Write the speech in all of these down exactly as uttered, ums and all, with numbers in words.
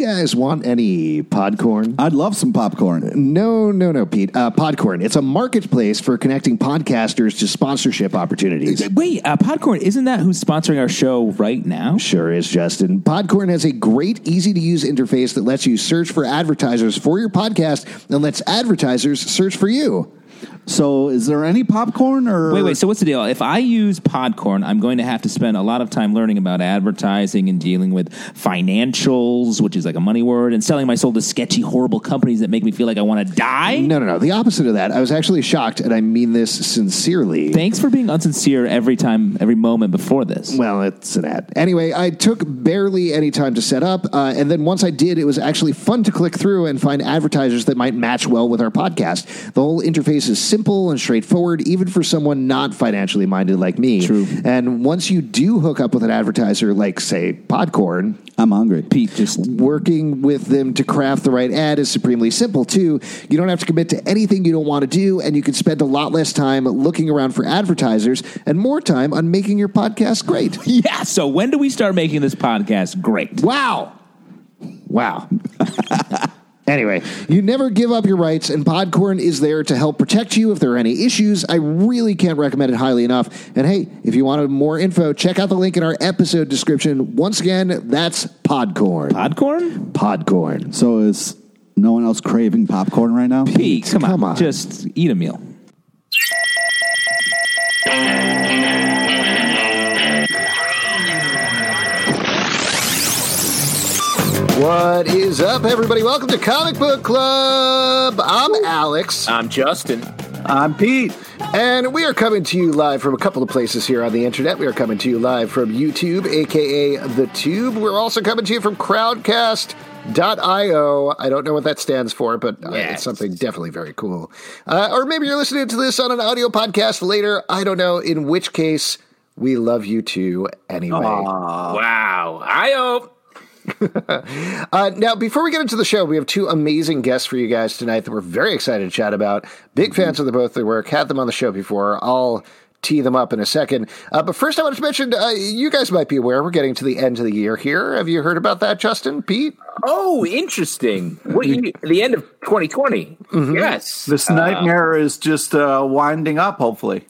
guys want any Podcorn? I'd love some popcorn. No, no, no, Pete. Uh, Podcorn. It's a marketplace for connecting podcasters to sponsorship opportunities. Wait, uh, Podcorn, isn't that who's sponsoring our show right now? Sure is, Justin. Podcorn has a great, easy-to-use interface that lets you search for advertisers for your podcast and lets advertisers search for you. So is there any popcorn or Wait, wait, so what's the deal? If I use Podcorn, I'm going to have to spend a lot of time learning about advertising and dealing with financials, which is like a money word, and selling my soul to sketchy, horrible companies that make me feel like I want to die? No, no, no. The opposite of that. I was actually shocked, and I mean this sincerely. Thanks for being unsincere every time, every moment before this. Well, it's an ad. Anyway, I took barely any time to set up, uh, and then once I did, it was actually fun to click through and find advertisers that might match well with our podcast. The whole interface is simple and straightforward, even for someone not financially minded like me. True. And once you do hook up with an advertiser like, say, Podcorn, I'm hungry. Pete, just working with them to craft the right ad is supremely simple, too. You don't have to commit to anything you don't want to do, and you can spend a lot less time looking around for advertisers and more time on making your podcast great. yeah. So when do we start making this podcast great? Wow. Wow. Anyway, you never give up your rights, and Podcorn is there to help protect you if there are any issues. I really can't recommend it highly enough. And hey, if you wanted more info, check out the link in our episode description. Once again, that's Podcorn. Podcorn? Podcorn. So is no one else craving popcorn right now? Pete, come, come on. on. Just eat a meal. What is up, everybody? Welcome to Comic Book Club. I'm Alex. I'm Justin. I'm Pete. And we are coming to you live from a couple of places here on the internet. We are coming to you live from YouTube, a k a. The Tube. We're also coming to you from crowdcast dot io. I don't know what that stands for, but uh, Yes. it's something definitely very cool. Uh, or maybe you're listening to this on an audio podcast later. I don't know, in which case, we love you too anyway. Wow. I hope. uh, now, before we get into the show, we have two amazing guests for you guys tonight that we're very excited to chat about. Big fans of the both their work. Had them on the show before. I'll tee them up in a second. Uh, but first, I wanted to mention, uh, you guys might be aware, we're getting to the end of the year here. Have you heard about that, Justin, Pete? Oh, interesting. What you, the end of twenty twenty. Mm-hmm. Yes. This nightmare uh, is just uh, winding up, hopefully.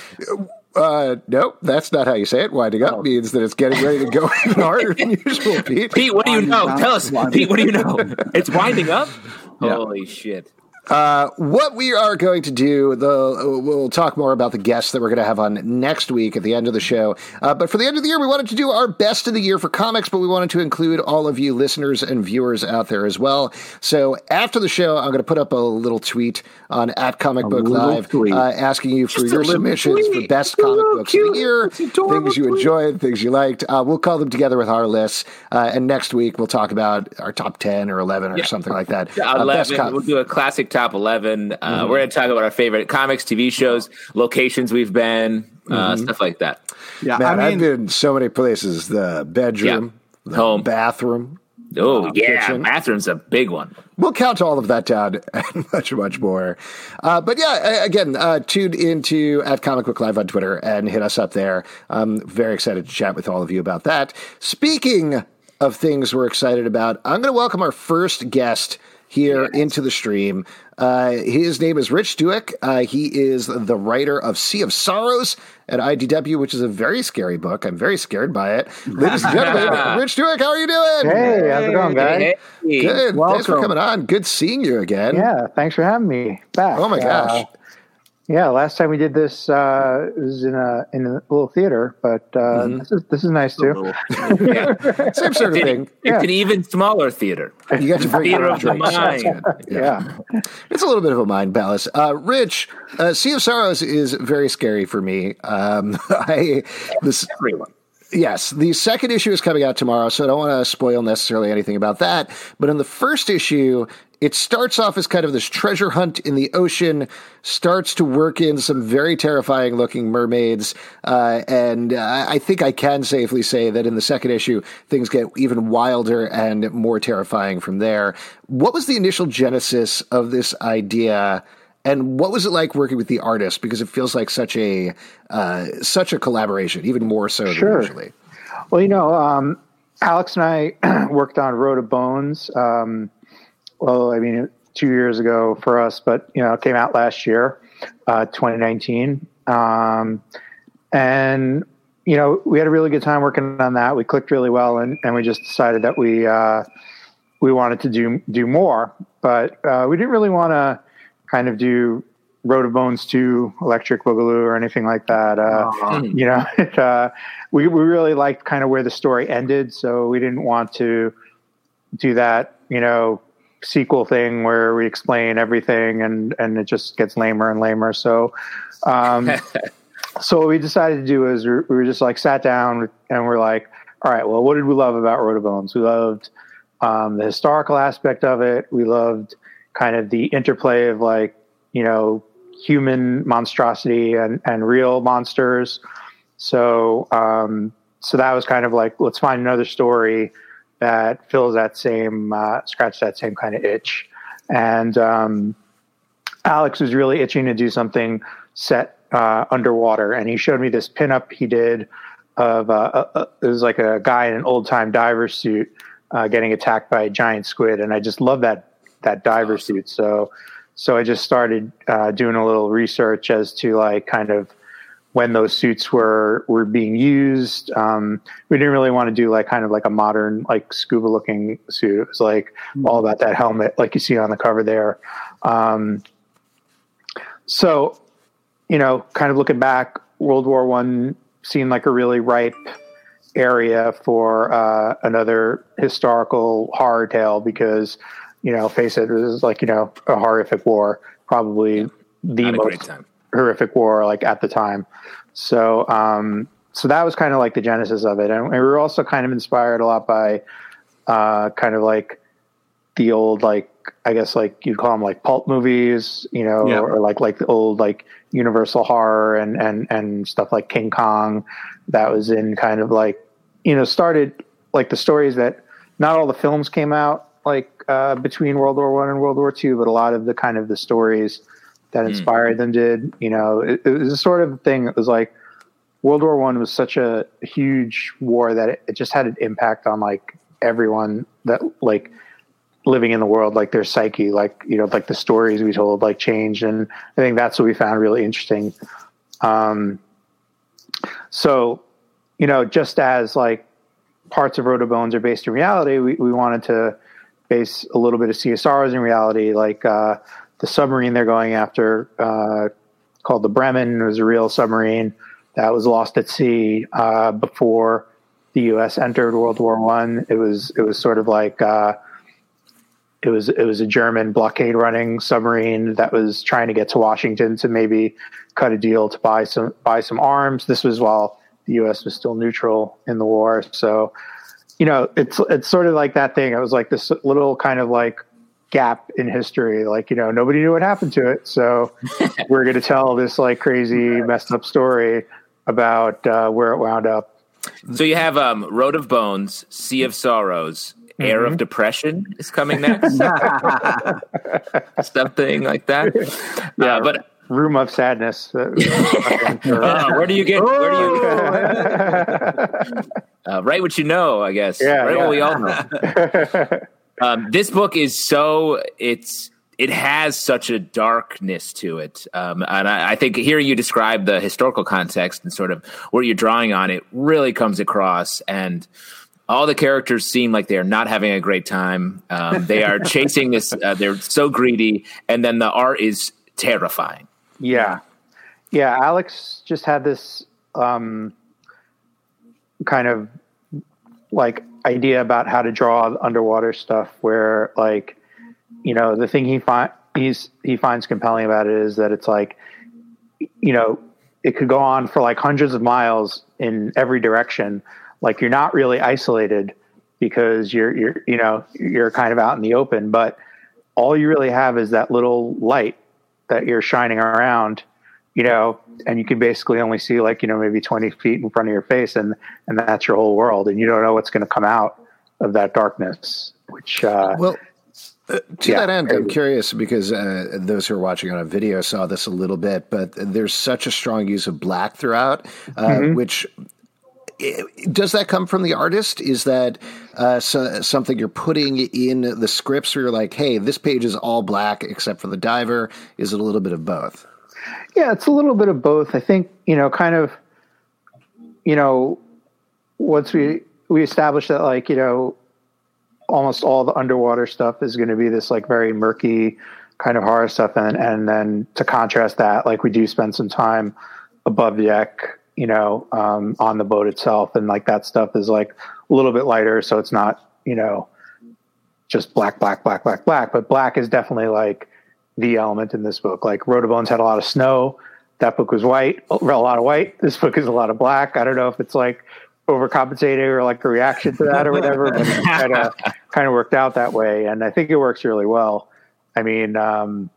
Uh, nope, that's not how you say it. Winding up oh. means that it's getting ready to go even harder than usual, Pete. Pete, what do you know? Tell us. Pete, what do you know? It's winding up? Yeah. Holy shit. Uh, what we are going to do, the, we'll talk more about the guests that we're going to have on next week at the end of the show. Uh, but for the end of the year, we wanted to do our best of the year for comics, but we wanted to include all of you listeners and viewers out there as well. So after the show, I'm going to put up a little tweet on at Comic Book Live, uh, asking you for Just your submissions tweet. for best comic books cute. of the year, things you tweet. enjoyed, things you liked. Uh, we'll call them together with our lists. Uh, and next week, we'll talk about our top ten or eleven or yeah. something like that. Yeah, eleven. Uh, best com- we'll do a classic top eleven. Uh, mm-hmm. We're going to talk about our favorite comics, T V shows, locations we've been, uh, mm-hmm. stuff like that. Yeah, Man, I mean, I've been so many places. The bedroom, yeah. the home, bathroom. Oh, uh, yeah, kitchen. bathroom's a big one. We'll count all of that down and much, much more. Uh, but yeah, again, uh, tune into at Comic Book Live on Twitter and hit us up there. I'm very excited to chat with all of you about that. Speaking of things we're excited about, I'm going to welcome our first guest here yes. into the stream. Uh, his name is Rich Douek. Uh, he is the writer of Sea of Sorrows at I D W, which is a very scary book. I'm very scared by it. Ladies and gentlemen, Rich Douek, how are you doing? Hey, how's it going, guys? Hey. Good. Welcome. Thanks for coming on. Good seeing you again. Yeah, thanks for having me back. Oh my gosh. Uh, yeah, last time we did this uh, it was in a in a little theater, but uh, mm-hmm. this is this is nice too. Yeah. Same sort of thing. It's yeah. an even smaller theater. You got to bring theater your of the mind. Yeah. yeah, it's a little bit of a mind palace. Uh, Rich, uh, Sea of Sorrows is very scary for me. Um, I this. Everyone. Yes, the second issue is coming out tomorrow, so I don't want to spoil necessarily anything about that. But in the first issue, it starts off as kind of this treasure hunt in the ocean, starts to work in some very terrifying looking mermaids. Uh, and uh, I think I can safely say that in the second issue, things get even wilder and more terrifying from there. What was the initial genesis of this idea? And what was it like working with the artist? Because it feels like such a uh, such a collaboration, even more so sure. than usually. Well, you know, um, Alex and I worked on Road of Bones. Um, well, I mean, two years ago for us, but you know, it came out last year, uh, twenty nineteen. Um, and you know, we had a really good time working on that. We clicked really well, and, and we just decided that we uh, we wanted to do do more, but uh, we didn't really want to kind of do Road of Bones two, Electric Boogaloo, or anything like that. Uh, uh-huh. You know, it, uh, we we really liked kind of where the story ended, so we didn't want to do that, you know, sequel thing where we explain everything and and it just gets lamer and lamer. So, um, so what we decided to do is we were just like sat down and we're like, all right, well, what did we love about Road of Bones? We loved um, the historical aspect of it. We loved kind of the interplay of like, you know, human monstrosity and, and real monsters. So, um, so that was kind of like, let's find another story that fills that same, uh, scratch that same kind of itch. And, um, Alex was really itching to do something set, uh, underwater. And he showed me this pinup he did of, uh, uh it was like a guy in an old time diver suit, uh, getting attacked by a giant squid. And I just love that, that diver suit. So, So I just started uh, doing a little research as to like kind of when those suits were were being used. Um, we didn't really want to do like kind of like a modern like scuba looking suit. It was like all about that helmet, like you see on the cover there. Um, so, you know, kind of looking back, World War One seemed like a really ripe area for uh, another historical horror tale because, you know, face it, it was like, you know, a horrific war, probably yeah, the most horrific war like at the time. So, um, so that was kind of like the genesis of it. And we were also kind of inspired a lot by uh, kind of like the old, like, I guess like you'd call them like pulp movies, you know, yeah. or like, like the old, like Universal horror and, and, and stuff like King Kong that was in kind of like, you know, started like the stories that not all the films came out like uh, between World War One and World War Two, but a lot of the kind of the stories that inspired mm. them did. You know, it, it was a sort of thing. It was like World War One was such a huge war that it, it just had an impact on like everyone that like living in the world, like their psyche, like, you know, like the stories we told like changed, and I think that's what we found really interesting. Um, so, you know, just as like parts of Road of Bones are based in reality, we, we wanted to base a little bit of C S Rs in reality, like uh, the submarine they're going after uh, called the Bremen. It was a real submarine that was lost at sea uh, before the U S entered World War One. It was it was sort of like uh, it was it was a German blockade running submarine that was trying to get to Washington to maybe cut a deal to buy some buy some arms. This was while the U S was still neutral in the war, so. You know, it's it's sort of like that thing. It was like this little kind of like gap in history. Like, you know, nobody knew what happened to it. So we're going to tell this like crazy messed up story about uh, where it wound up. So you have um, Road of Bones, Sea of Sorrows, mm-hmm. Air of Depression is coming next. Something like that. Yeah, uh, but Room of Sadness. uh, where do you get? Where do you? uh, write what you know, I guess. Yeah, write yeah. what we all know. um, this book is so it's it has such a darkness to it, um, and I, I think hearing you describe the historical context and sort of where you're drawing on it really comes across. And all the characters seem like they are not having a great time. Um, they are chasing this. Uh, they're so greedy, and then the art is terrifying. Yeah. Yeah. Alex just had this um, kind of like idea about how to draw underwater stuff where like, you know, the thing he find he's, he finds compelling about it is that it's like, you know, it could go on for like hundreds of miles in every direction. Like you're not really isolated because you're, you're, you know, you're kind of out in the open, but all you really have is that little light that you're shining around, you know, and you can basically only see like, you know, maybe twenty feet in front of your face, and, and that's your whole world. And you don't know what's going to come out of that darkness, which, uh, well, uh, to yeah, that end, I'm curious because uh, those who are watching on a video saw this a little bit, but there's such a strong use of black throughout, uh, mm-hmm. which it, does that come from the artist? Is that uh, so, something you're putting in the scripts where you're like, hey, this page is all black except for the diver? Is it a little bit of both? Yeah, it's a little bit of both. I think, you know, kind of, you know, once we, we established that, like, you know, almost all the underwater stuff is going to be this like very murky kind of horror stuff. And, and then to contrast that, like we do spend some time above deck, you know, um, on the boat itself. And like that stuff is like a little bit lighter. So it's not, you know, just black, black, black, black, black, but black is definitely like the element in this book. Like Road to Bones had a lot of snow. That book was white, a lot of white. This book is a lot of black. I don't know if it's like overcompensating or like a reaction to that or whatever, but it kind of kind of worked out that way. And I think it works really well. I mean, um,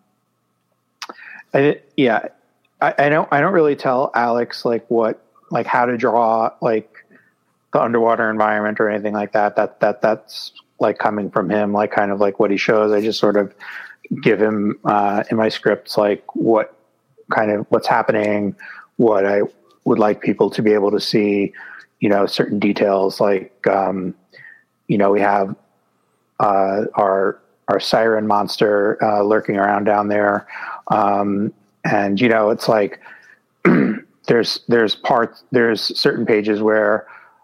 I, yeah, I, I don't, I don't really tell Alex like what, like how to draw like the underwater environment or anything like that. That, that, that's like coming from him, like kind of like what he shows. I just sort of give him, uh, in my scripts, like what kind of what's happening, what I would like people to be able to see, you know, certain details like, um, you know, we have, uh, our, our siren monster, uh, lurking around down there. Um, and, you know, it's like, there's, there's parts, there's certain pages where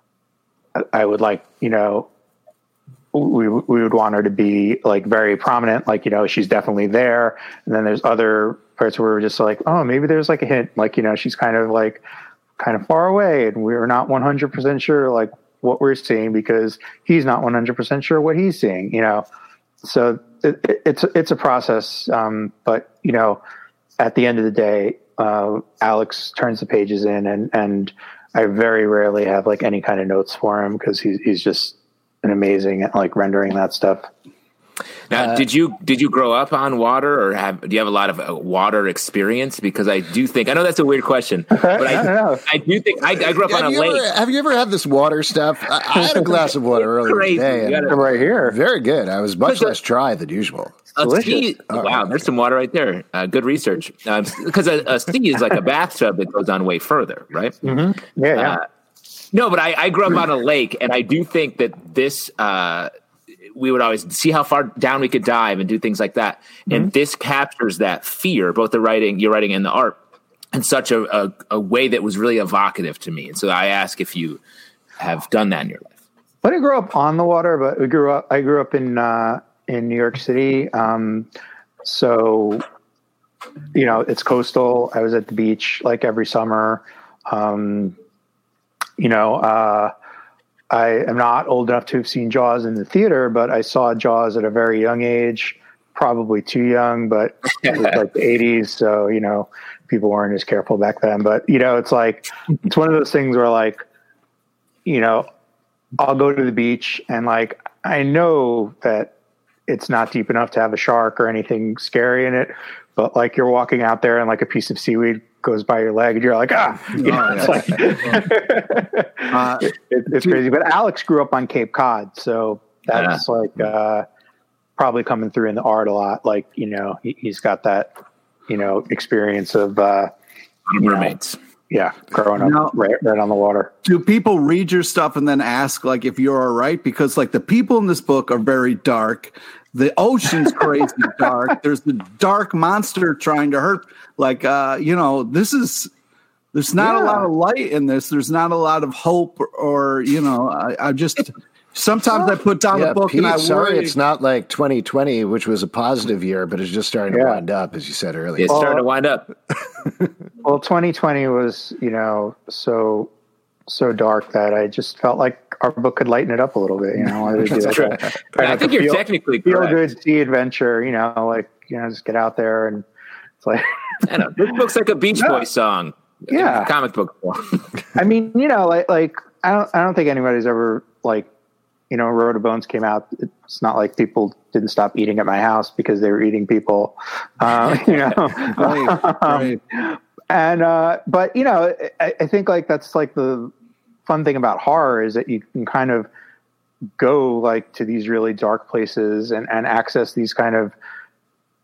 I would like, you know, we, we would want her to be like very prominent, like, you know, she's definitely there. And then there's other parts where we're just like, oh, maybe there's like a hint, like, you know, she's kind of like, kind of far away and we're not one hundred percent sure like what we're seeing because he's not one hundred percent sure what he's seeing, you know? So it, it, it's, it's a process. Um, but you know, at the end of the day, uh, Alex turns the pages in and, and I very rarely have like any kind of notes for him because he's, he's just an amazing at like rendering that stuff. Now, uh, did you did you grow up on water, or have do you have a lot of uh, water experience? Because I do think I know that's a weird question, but I, I, don't know. I do think I, I grew up have on a lake. Ever, have you ever had this water stuff? I, I had a glass of water earlier crazy. today, and I'm right here. Very good. I was much less dry than usual. A sea, oh, wow, there's some water right there. Uh, good research. Because um, a, a sea is like a bathtub that goes on way further, right? Mm-hmm. Yeah. yeah. Uh, no, but I, I grew up on a lake, and I do think that this. Uh, we would always see how far down we could dive and do things like that. Mm-hmm. And this captures that fear, both the writing, your writing and the art, in such a, a, a way that was really evocative to me. And so I ask if you have done that in your life. I didn't grow up on the water, but we grew up, I grew up in, uh, in New York City. Um, so, you know, it's coastal. I was at the beach like every summer. Um, you know, uh, I am not old enough to have seen Jaws in the theater, but I saw Jaws at a very young age, probably too young, but it was like the eighties. So, you know, people weren't as careful back then, but you know, it's like, it's one of those things where like, you know, I'll go to the beach and like, I know that it's not deep enough to have a shark or anything scary in it, but like you're walking out there and like a piece of seaweed goes by your leg and you're like, ah, you know, oh, it's like, uh, it, it's crazy. But Alex grew up on Cape Cod. So that's yeah. like, uh, probably coming through in the art a lot. Like, you know, he, he's got that, you know, experience of, uh, mermaids. Yeah. Growing up now, right, right on the water. Do people read your stuff and then ask like if you're all right? Because like the people in this book are very dark. The ocean's crazy dark. There's the dark monster trying to hurt. Like, uh, you know, this is, there's not yeah. a lot of light in this. There's not a lot of hope or, or you know, I, I just, sometimes I put down yeah, a book Pete, and I sorry worry. It's not like twenty twenty, which was a positive year, but it's just starting yeah. to wind up, as you said earlier. It's well, starting to wind up. Well, twenty twenty was, you know, so, so dark that I just felt like our book could lighten it up a little bit, you know. I, do like a, I think you're feel, technically feel correct. good sea adventure, you know, like, you know, just get out there and it's like I know this looks like a Beach no. Boys song. Yeah, comic book form. I mean, you know, like like I don't I don't think anybody's ever like, you know, Road to Bones came out. It's not like people didn't stop eating at my house because they were eating people, um, you know. right, right. Um, and uh, but you know, I, I think like that's like the fun thing about horror is that you can kind of go like to these really dark places and, and access these kind of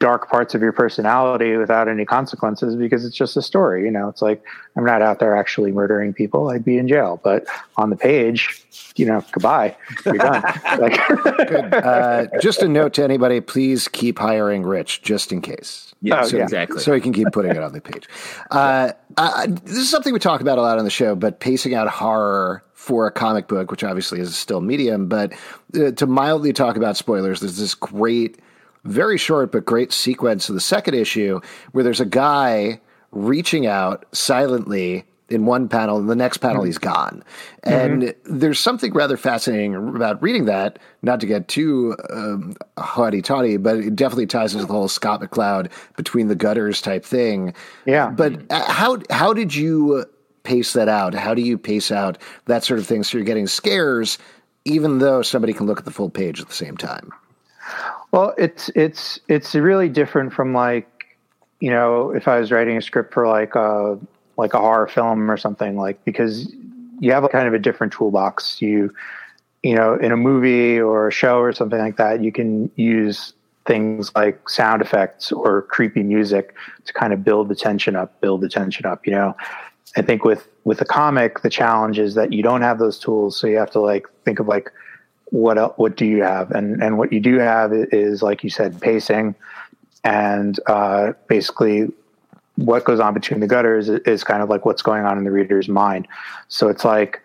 dark parts of your personality without any consequences because it's just a story. You know, it's like, I'm not out there actually murdering people. I'd be in jail, but on the page, you know, goodbye, you're done. Like, Good. Uh, just a note to anybody, please keep hiring Rich just in case. Yeah, Oh, so, yeah. exactly. So he can keep putting it on the page. Uh, uh, this is something we talk about a lot on the show, but pacing out horror for a comic book, which obviously is still medium, but uh, to mildly talk about spoilers, there's this great, very short but great sequence of the second issue where there's a guy reaching out silently in one panel, and the next panel he's gone. And mm-hmm. there's something rather fascinating about reading that, not to get too um, haughty-taughty, but it definitely ties into the whole Scott McCloud between the gutters type thing. Yeah. But how how did you pace that out? How do you pace out that sort of thing so you're getting scares, even though somebody can look at the full page at the same time? Well, it's it's it's really different from, like, you know, if I was writing a script for like a like a horror film or something, like, because you have a kind of a different toolbox. You you know, in a movie or a show or something like that, you can use things like sound effects or creepy music to kind of build the tension up, build the tension up. You know, I think with with a comic, the challenge is that you don't have those tools, so you have to like think of like, what else, what do you have? And and what you do have is, like you said, pacing, and uh, basically what goes on between the gutters is, is kind of like what's going on in the reader's mind. So it's like,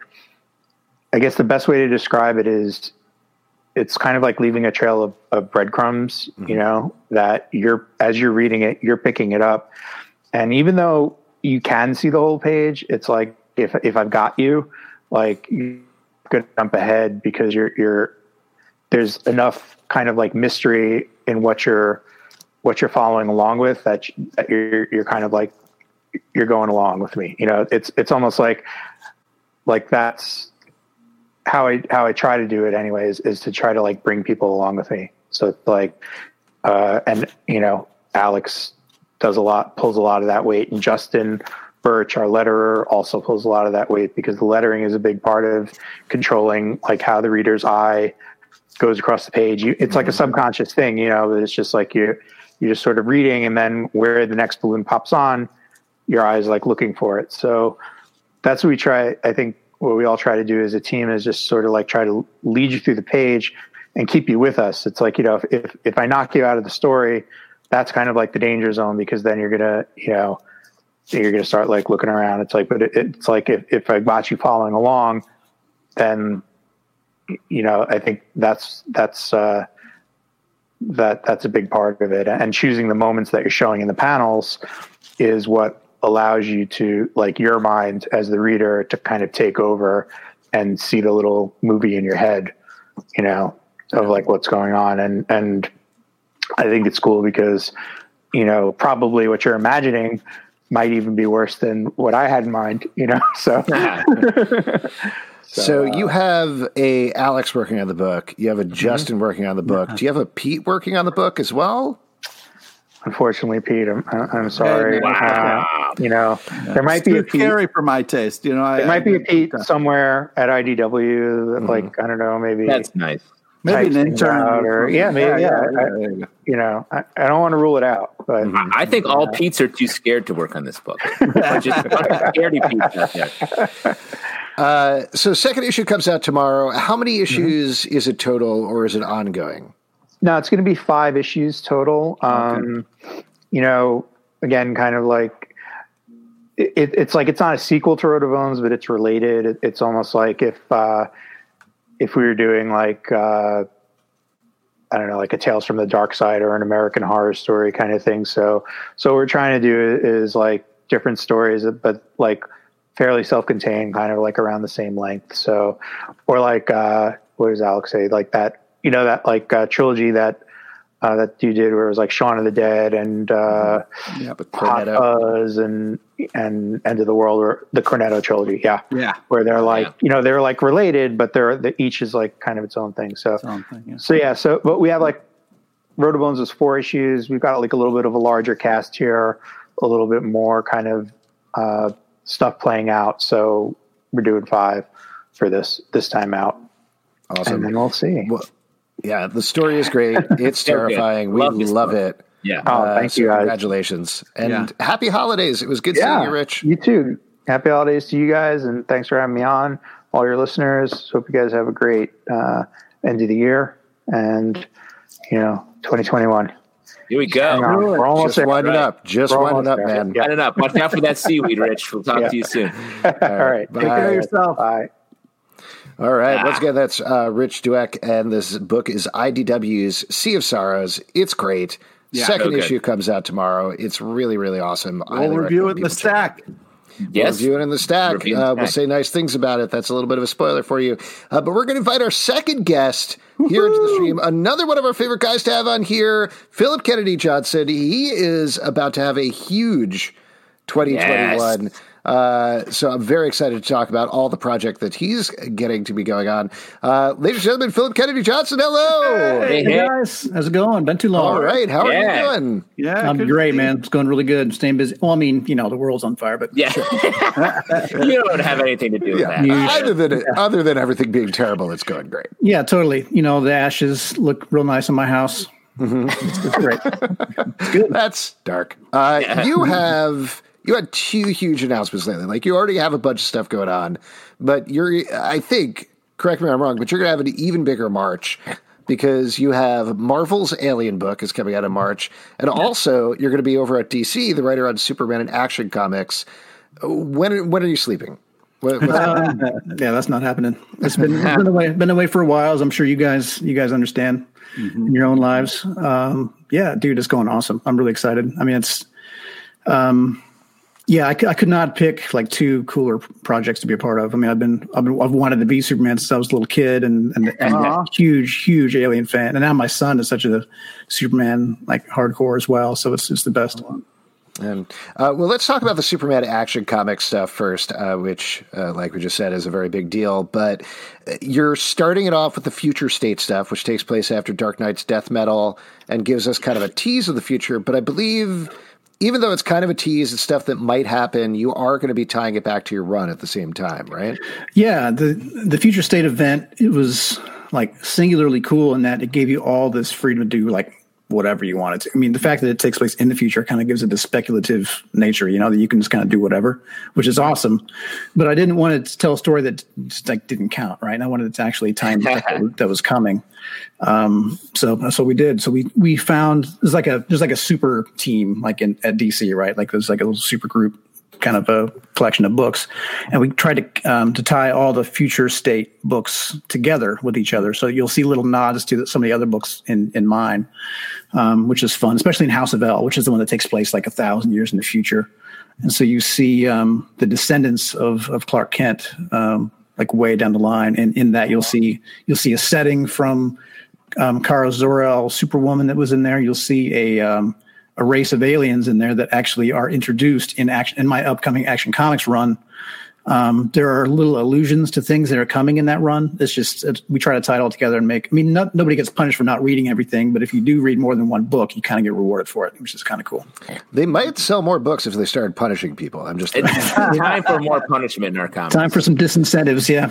I guess the best way to describe it is, it's kind of like leaving a trail of, of breadcrumbs, mm-hmm. you know, that you're, as you're reading it, you're picking it up. And even though you can see the whole page, it's like, if, if I've got you, like, you're going to jump ahead because you're, you're, there's enough kind of like mystery in what you're, what you're following along with that, you, that you're, you're kind of like, you're going along with me. You know, it's, it's almost like, like that's how I, how I try to do it anyways, is to try to like bring people along with me. So it's like, uh, and you know, Alex does a lot, pulls a lot of that weight, and Justin Birch, our letterer, also pulls a lot of that weight, because the lettering is a big part of controlling like how the reader's eye goes across the page. You, it's like a subconscious thing, you know, it's just like you, you're just sort of reading, and then where the next balloon pops on, your eye is like looking for it. So that's what we try. I think what we all try to do as a team is just sort of like try to lead you through the page and keep you with us. It's like, you know, if, if, if I knock you out of the story, that's kind of like the danger zone, because then you're going to, you know, you're going to start like looking around. It's like, but it, it's like, if, if I got you following along, then, you know, I think that's, that's, uh, that that's a big part of it. And choosing the moments that you're showing in the panels is what allows you to, like, your mind as the reader to kind of take over and see the little movie in your head, you know, of like what's going on. And, and I think it's cool because, you know, probably what you're imagining might even be worse than what I had in mind, you know? So, so, so uh, you have a Alex working on the book. You have a Justin mm-hmm. working on the book. Do you have a Pete working on the book as well? Unfortunately, Pete, I'm, I'm sorry. Wow. Uh, you know, yeah. there might it's be too a Pete. Scary for my taste. You know, I, there might I, be a Pete somewhere at I D W. That, mm-hmm. Like, I don't know, maybe that's nice. Maybe an intern, or yeah, maybe yeah. yeah, yeah, yeah. I, you know, I, I don't want to rule it out, but mm-hmm. I think all yeah. Pete's are too scared to work on this book. Just scaredy Pete's out there. Uh, so second issue comes out tomorrow. How many issues mm-hmm. is it total, or is it ongoing? No, it's going to be five issues total. Um, okay. You know, again, kind of like it, it's like it's not a sequel to Road of Bones, but it's related. It, it's almost like if uh, if we were doing like uh, I don't know, like a Tales from the Dark Side or an American Horror Story kind of thing. So, so what we're trying to do is like different stories, but like fairly self-contained, kind of like around the same length. So, or like, uh, what does Alex say? Like that, you know, that like uh, trilogy that, uh, that you did where it was like Shaun of the Dead and, uh, yeah, but Hot Fuzz and, and End of the World, or the Cornetto trilogy. Yeah. Yeah. Where they're like, yeah. you know, they're like related, but they're, the, each is like kind of its own thing. So, own thing, yeah. so yeah, so, but we have like Road of Bones is four issues. We've got like a little bit of a larger cast here, a little bit more kind of, uh, stuff playing out. So we're doing five for this, this time out. Awesome. And then we'll see. Well, yeah, the story is great. It's terrifying. We love, love it. Yeah. Oh, Uh, thank so you guys. Congratulations. And Yeah. happy holidays. It was good Yeah, seeing you, Rich. You too. Happy holidays to you guys, and thanks for having me on. All your listeners. Hope you guys have a great uh, end of the year, and you know, twenty twenty-one. Here we go. Hang on. We're almost Just there. winding right. up. Just We're winding up, almost there. man. Yeah. Line it up. Watch out for that seaweed, Rich. We'll talk Yeah. to you soon. All right. Bye. Take care of yourself. Bye. All right. Ah. Once again, that's uh, Rich Dweck, and this book is I D W's Sea of Sorrows. It's great. Yeah. Second So good. issue comes out tomorrow. It's really, really awesome. We'll Highly review it recommend in the people check it out. stack. Yes. Review it in the stack. Review in the Uh, we'll stack. say nice things about it. That's a little bit of a spoiler for you. Uh, but we're going to invite our second guest here into the stream. Another one of our favorite guys to have on here, Philip Kennedy Johnson. He is about to have a huge twenty twenty-one. Yes. Uh, so I'm very excited to talk about all the project that he's getting to be going on. Uh, ladies and gentlemen, Philip Kennedy Johnson, hello. Hey, Hey hey. guys, how's it going? Been too long. All right. How Yeah. are you doing? Yeah, I'm good great, to see man. It's going really good. Staying busy. Well, I mean, you know, the world's on fire, but Yeah. You don't have anything to do with Yeah. that. Other than it, other than everything being terrible, it's going great. yeah, totally. You know, the ashes look real nice in my house. It's, it's great. It's good. That's dark. Uh, Yeah. You have you had two huge announcements lately. Like you already have a bunch of stuff going on, but you're I think correct me if I'm wrong, but you're gonna have an even bigger March because you have Marvel's Alien book is coming out in March, and also you're going to be over at D C, the writer on Superman and Action Comics. When when are you sleeping? What, what's Um, yeah, that's not happening. It's been, it's been away, been away for a while. As I'm sure you guys, you guys understand in your own lives. Um, yeah, dude, it's going awesome. I'm really excited. I mean, it's, um, yeah, I, c- I could not pick like two cooler projects to be a part of. I mean, I've been, I've been, I've wanted to be Superman since I was a little kid, and and, and a huge, huge Alien fan. And now my son is such a Superman like hardcore as well. So it's it's the best. And uh, well, let's talk about the Superman Action Comics stuff first, uh, which, uh, like we just said, is a very big deal. But you're starting it off with the future state stuff, which takes place after Dark Knight's death metal and gives us kind of a tease of the future. But I believe, even though it's kind of a tease, it's stuff that might happen. You are going to be tying it back to your run at the same time, right? Yeah, the the future state event, it was like singularly cool in that it gave you all this freedom to do like whatever you wanted to. I mean, the fact that it takes place in the future kind of gives it this speculative nature, you know, that you can just kind of do whatever, which is awesome. But I didn't want to tell a story that just like didn't count, right? And I wanted it to actually tie in that, that was coming. Um, so that's what we did. So we we found there's like a there's like a super team like in at D C, right? Like there's like a little super group kind of a collection of books, and we tried to um, to tie all the future state books together with each other. So you'll see little nods to some of the other books in in mine, um, which is fun, especially in House of L, which is the one that takes place like a thousand years in the future. And so you see um, the descendants of of Clark Kent, um, like way down the line, and in that you'll see you'll see a setting from um, Kara Zor-El, Superwoman, that was in there. You'll see a um, a race of aliens in there that actually are introduced in action in my upcoming Action Comics run. Um, there are little allusions to things that are coming in that run. It's just it's, we try to tie it all together and make. I mean, not, nobody gets punished for not reading everything, but if you do read more than one book, you kind of get rewarded for it, which is kind of cool. They might sell more books if they started punishing people. I'm just It's time for more punishment in our comics. Time for some disincentives, yeah.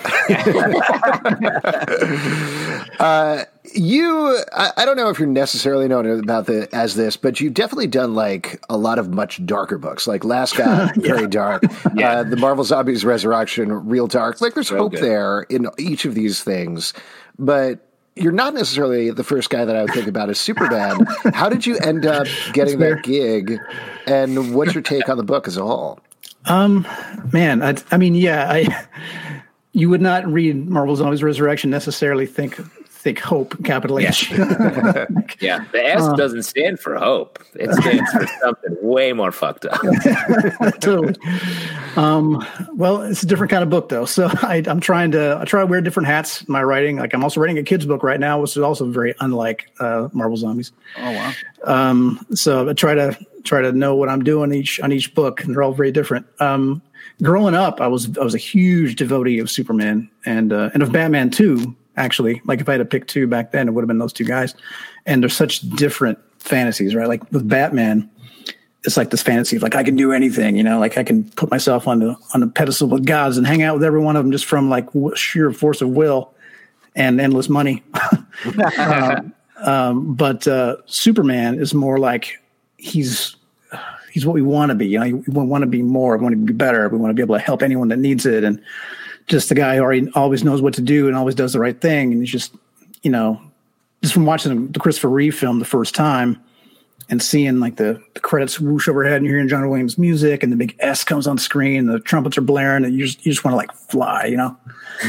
uh, you, I, I don't know if you're necessarily known about the as this, but you've definitely done like a lot of much darker books. Like Last God, very dark. Yeah. Uh, the Marvel Zombies Resurrection, real dark. Like there's So hope good. there in each of these things, but you're not necessarily the first guy that I would think about as Superman. How did you end up getting that gig, and what's your take on the book as a whole? Um, man, I, I mean, yeah, I. You would not read Marvel Zombies Resurrection necessarily think think hope, capital H. Yeah, the S Uh. doesn't stand for hope. It stands for something way more fucked up. Totally. Um, well, it's a different kind of book, though. So I, I'm trying to I try to wear different hats in my writing. Like I'm also writing a kids book right now, which is also very unlike uh, Marvel Zombies. Oh wow. Um, so I try to try to know what I'm doing each on each book, and they're all very different. Um, growing up, I was I was a huge devotee of Superman and uh, and of Batman too. Actually, like if I had to pick two back then, it would have been those two guys. And they're such different fantasies, right? Like with Batman, it's like this fantasy of like I can do anything, you know, like I can put myself on the on the pedestal with gods and hang out with every one of them just from like w- sheer force of will and endless money. um, um, but uh, Superman is more like he's he's what we want to be. You know, we want to be more. We want to be better. We want to be able to help anyone that needs it. And just the guy who already always knows what to do and always does the right thing. And he's just, you know, just from watching the Christopher Reeve film the first time and seeing like the, the credits whoosh overhead and you're hearing John Williams music and the big S comes on screen, the trumpets are blaring and you just, you just want to like fly, you know?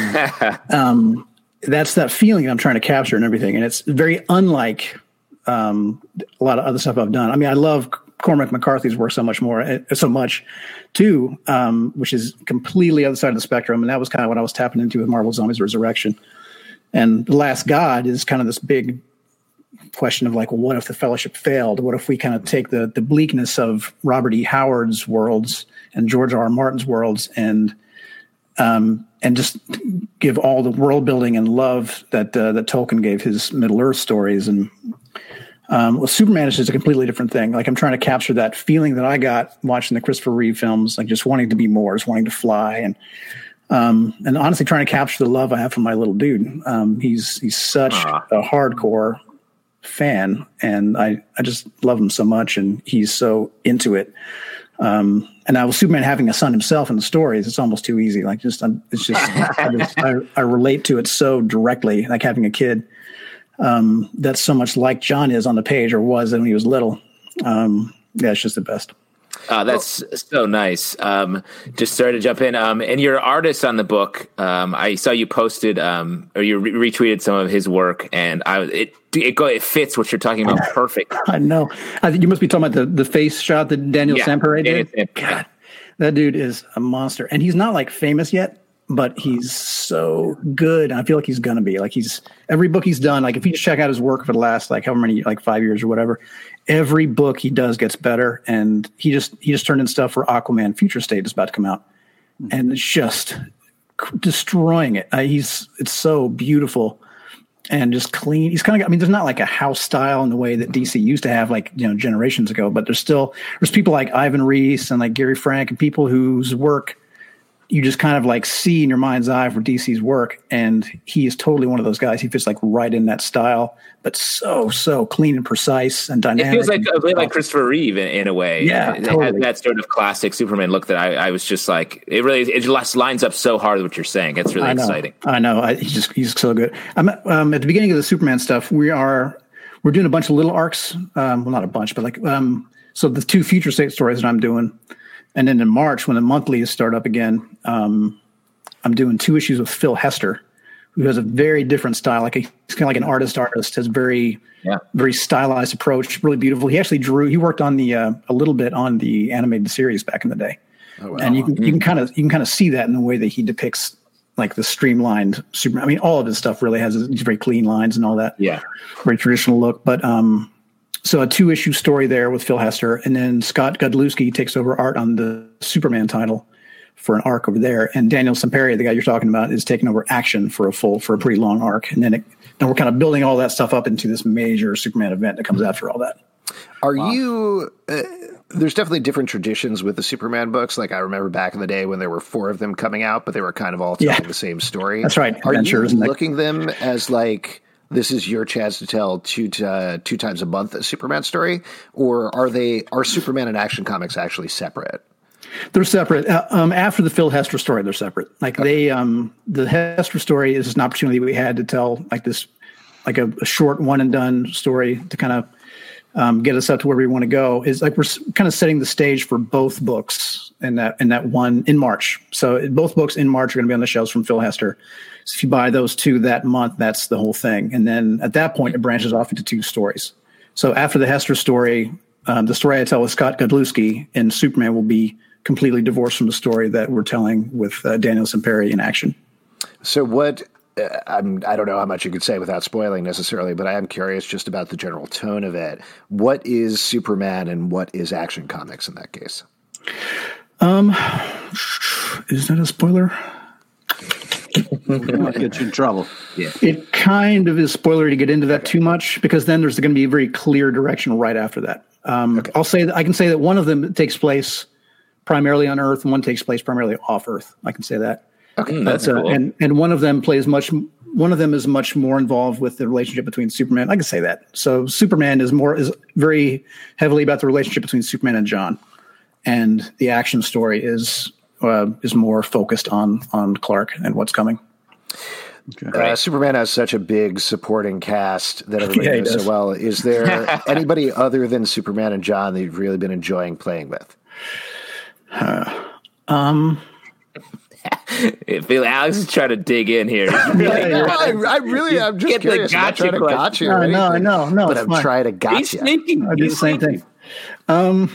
um, that's that feeling I'm trying to capture and everything. And it's very unlike um, a lot of other stuff I've done. I mean, I love Cormac McCarthy's work so much more, uh, so much too, um, which is completely other side of the spectrum. And that was kind of what I was tapping into with Marvel Zombies Resurrection. And The Last God is kind of this big question of like, well, what if the Fellowship failed? What if we kind of take the the bleakness of Robert E. Howard's worlds and George R. R. Martin's worlds and um, and just give all the world building and love that uh, that Tolkien gave his Middle Earth stories. And um, well, Superman is just a completely different thing. Like I'm trying to capture that feeling that I got watching the Christopher Reeve films, like just wanting to be more, just wanting to fly, and um, and honestly trying to capture the love I have for my little dude. Um, he's he's such uh-huh. a hardcore fan, and I I just love him so much, and he's so into it. Um, and now with Superman having a son himself in the stories, it's almost too easy. Like just I'm, it's just I, just I, I relate to it so directly, like having a kid. Um, that's so much like John is on the page or was when he was little. Um, yeah, it's just the best. Uh, that's so nice. Um, just sorry to jump in. Um, and your artist on the book, um, I saw you posted um, or you re- retweeted some of his work, and I it it, go, it fits what you're talking about perfect. I know. I think you must be talking about the, the face shot that Daniel yeah, Sampere did. Daniel God, that dude is a monster, and he's not like famous yet, but he's so good. I feel like he's gonna be like he's every book he's done. Like if you just check out his work for the last like however many like five years or whatever, every book he does gets better. And he just he just turned in stuff for Aquaman Future State is about to come out, and it's just destroying it. Uh, he's it's so beautiful and just clean. He's kind of I mean, there's not like a house style in the way that D C used to have like you know generations ago, but there's still there's people like Ivan Reis and like Gary Frank and people whose work you just kind of like see in your mind's eye for D C's work. And he is totally one of those guys. He fits like right in that style, but so, so clean and precise and dynamic. It feels like a bit like Christopher Reeve in, in a way. Yeah, it totally. has that sort of classic Superman look that I, I was just like, it really, it just lines up so hard with what you're saying. It's really I know, exciting. I know. I, he's just, he's so good. I'm um, at the beginning of the Superman stuff. We are, we're doing a bunch of little arcs. Um, well, not a bunch, but like, um, so the two Future State stories that I'm doing, and then in March, when the monthlies start up again, um, I'm doing two issues with Phil Hester, who has a very different style. Like a, he's kind of like an artist artist, has very, yeah. very stylized approach, really beautiful. He actually drew, he worked on the, uh, a little bit on the animated series back in the day. Oh, wow. And you can, you can kind of, you can kind of see that in the way that he depicts like the streamlined Superman. I mean, all of his stuff really has these very clean lines and all that. Yeah. Very traditional look. But, um, so a two issue story there with Phil Hester, and then Scott Godlewski takes over art on the Superman title for an arc over there. And Daniel Sampere, the guy you're talking about, is taking over action for a full, for a pretty long arc. And then it, then we're kind of building all that stuff up into this major Superman event that comes after all that. Are wow. you, uh, there's definitely different traditions with the Superman books. Like I remember back in the day when there were four of them coming out, but they were kind of all telling yeah. the same story. That's right. Are Adventures you looking like- them as like, this is your chance to tell two uh, two times a month a Superman story, or are they are Superman and Action Comics actually separate? They're separate. Uh, um, after the Phil Hester story, they're separate. Like okay. they, um, the Hester story is an opportunity we had to tell like this, like a, a short one and done story to kind of um, get us up to where we want to go. Is like we're kind of setting the stage for both books in that in that one in March. So both books in March are going to be on the shelves from Phil Hester. So if you buy those two that month, that's the whole thing. And then at that point, it branches off into two stories. So after the Hester story, um, the story I tell with Scott Godlewski and Superman will be completely divorced from the story that we're telling with uh, Daniel Sampere in action. So what, uh, I'm, I don't know how much you could say without spoiling necessarily, but I am curious just about the general tone of it. What is Superman and what is Action Comics in that case? Um, is that a spoiler? Might get you in trouble. Yeah. It kind of is spoiler to get into that too much, because then there's going to be a very clear direction right after that. Um, okay. I'll say that I can say that one of them takes place primarily on Earth and one takes place primarily off Earth. I can say that. Okay, that's uh, cool. And and one of them plays much one of them is much more involved with the relationship between Superman. I can say that. So Superman is more is very heavily about the relationship between Superman and John, and the action story is uh, is more focused on on Clark and what's coming. Okay. Uh, Superman has such a big supporting cast that everybody Yeah, he knows does. so well. Is there anybody other than Superman and John that you've really been enjoying playing with? Uh, um. I feel Alex is trying to dig in here. Yeah, yeah. No, I, I really, I'm just Get the curious. I'm not gotcha trying to question. gotcha you No, or no, anything, no, no, but it's I'm fine. trying to He's gotcha. sneaky. I do the He's same sneaky. thing. Um,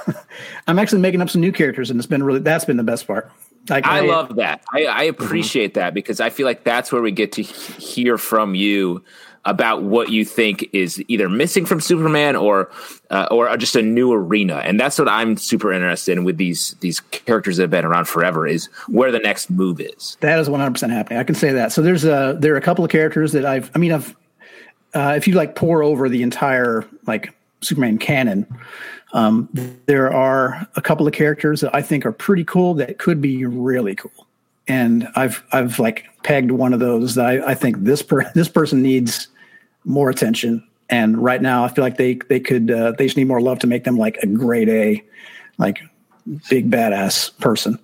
I'm actually making up some new characters, and it's been really that's been the best part. Like, I love that. I, I appreciate mm-hmm. that because I feel like that's where we get to he- hear from you about what you think is either missing from Superman or uh, or just a new arena. And that's what I'm super interested in with these these characters that have been around forever is where the next move is. That is one hundred percent happening. I can say that. So there's a there are a couple of characters that I've I mean I've uh, if you like pour over the entire like Superman canon, um, there are a couple of characters that I think are pretty cool that could be really cool. And I've I've like pegged one of those that I, I think this per, this person needs more attention. And right now, I feel like they they could uh, they just need more love to make them like a grade A, like big badass person.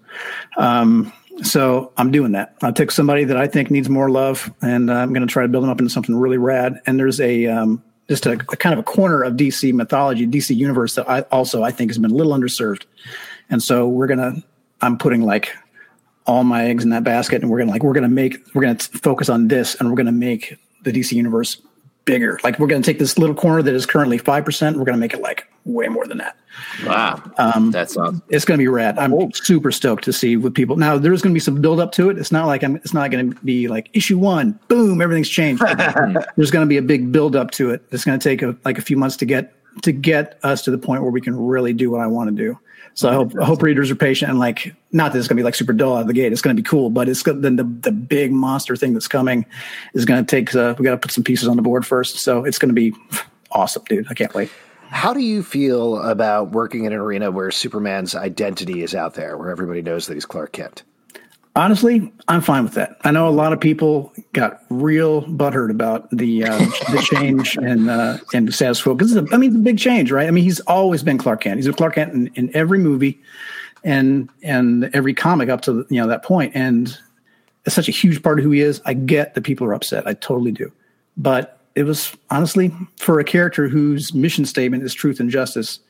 Um, so I'm doing that. I took somebody that I think needs more love, and uh, I'm going to try to build them up into something really rad. And there's a um, just a, a kind of a corner of D C mythology, D C universe that I also I think has been a little underserved. And so we're gonna I'm putting like all my eggs in that basket, and we're gonna like we're gonna make we're gonna focus on this, and we're gonna make the D C universe bigger. Like we're going to take this little corner that is currently five percent. We're going to make it like way more than that. Wow. Um, That's awesome. It's going to be rad. I'm super stoked to see what people now there's going to be some build up to it. It's not like I'm, it's not going to be like issue one, boom, everything's changed. There's going to be a big build up to it. It's going to take a, like a few months to get, to get us to the point where we can really do what I want to do. So I hope I hope readers are patient and like not that it's going to be like super dull out of the gate. It's going to be cool, but it's then the the big monster thing that's coming is going to take. Uh, we got to put some pieces on the board first, so it's going to be awesome, dude. I can't wait. How do you feel about working in an arena where Superman's identity is out there, where everybody knows that he's Clark Kent? Honestly, I'm fine with that. I know a lot of people got real butthurt about the uh, the change in uh, in status quo because I mean it's a big change, right? I mean he's always been Clark Kent. He's been Clark Kent in, in every movie and and every comic up to you know that point, and it's such a huge part of who he is. I get that people are upset. I totally do, but it was honestly for a character whose mission statement is truth and justice.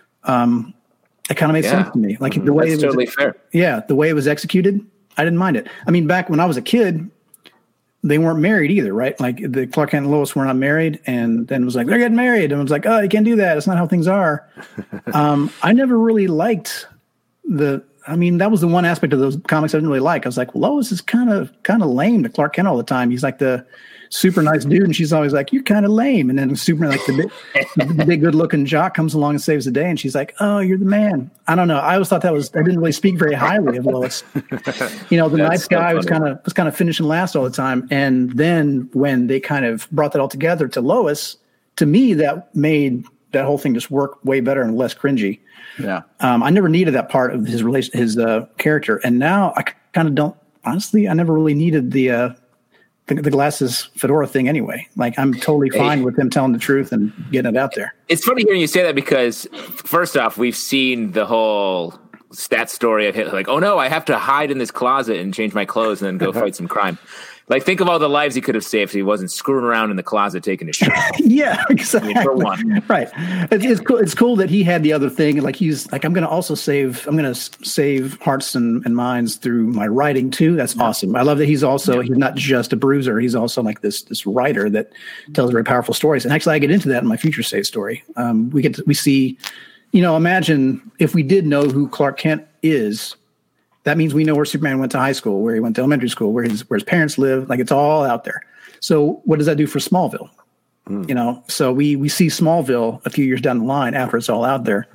Um, it kind of made Yeah. sense to me, like mm-hmm. the way That's it was, totally fair. Yeah, the way it was executed. I didn't mind it. I mean, back when I was a kid, they weren't married either, right? Like the Clark Kent and Lois were not married, and then it was like they're getting married, and it was like, oh, you can't do that. It's not how things are. um, I never really liked the. I mean, that was the one aspect of those comics I didn't really like. I was like, well, Lois is kind of kind of lame to Clark Kent all the time. He's like the super nice dude, and she's always like, you're kind of lame. And then Superman, like the big, the big good looking jock, comes along and saves the day, and she's like, oh, you're the man. I don't know. I always thought that was. I didn't really speak very highly of Lois. You know, the That's nice so guy was funny. kind of was kind of finishing last all the time, and then when they kind of brought that all together to Lois, to me that made that whole thing just work way better and less cringy. Yeah. Um, I never needed that part of his relation, his uh, character, and now I kind of don't. Honestly, I never really needed the, uh, the the glasses fedora thing anyway. Like I'm totally fine with him telling the truth and getting it out there. It's funny hearing you say that because first off, we've seen the whole stat story of him, like, oh no, I have to hide in this closet and change my clothes and then go fight some crime. Like, think of all the lives he could have saved if he wasn't screwing around in the closet taking his shit off. Yeah, exactly. I mean, for one. Right. It's, it's cool. It's cool that he had the other thing. Like he's like, I'm going to also save. I'm going to save hearts and, and minds through my writing too. That's awesome. I love that he's also he's not just a bruiser. He's also like this this writer that tells very powerful stories. And actually, I get into that in my Future State story. Um, we get to, we see, you know, imagine if we did know who Clark Kent is. That means we know where Superman went to high school, where he went to elementary school, where his where his parents live. Like it's all out there. So what does that do for Smallville? Mm. You know, so we we see Smallville a few years down the line after it's all out there,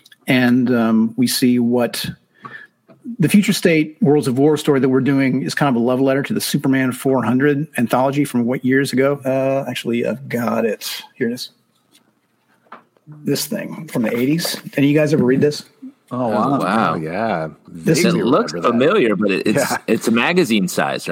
and um, we see what the Future State Worlds of War story that we're doing is kind of a love letter to the Superman four hundred anthology from what years ago. Uh, actually, I've got it. Here it is. This thing from the eighties. Any of you guys ever read this? Oh, wow. Oh, wow. Oh, yeah. This It Vaguely looks remember that. familiar, but it, it's Yeah. it's a magazine size, right?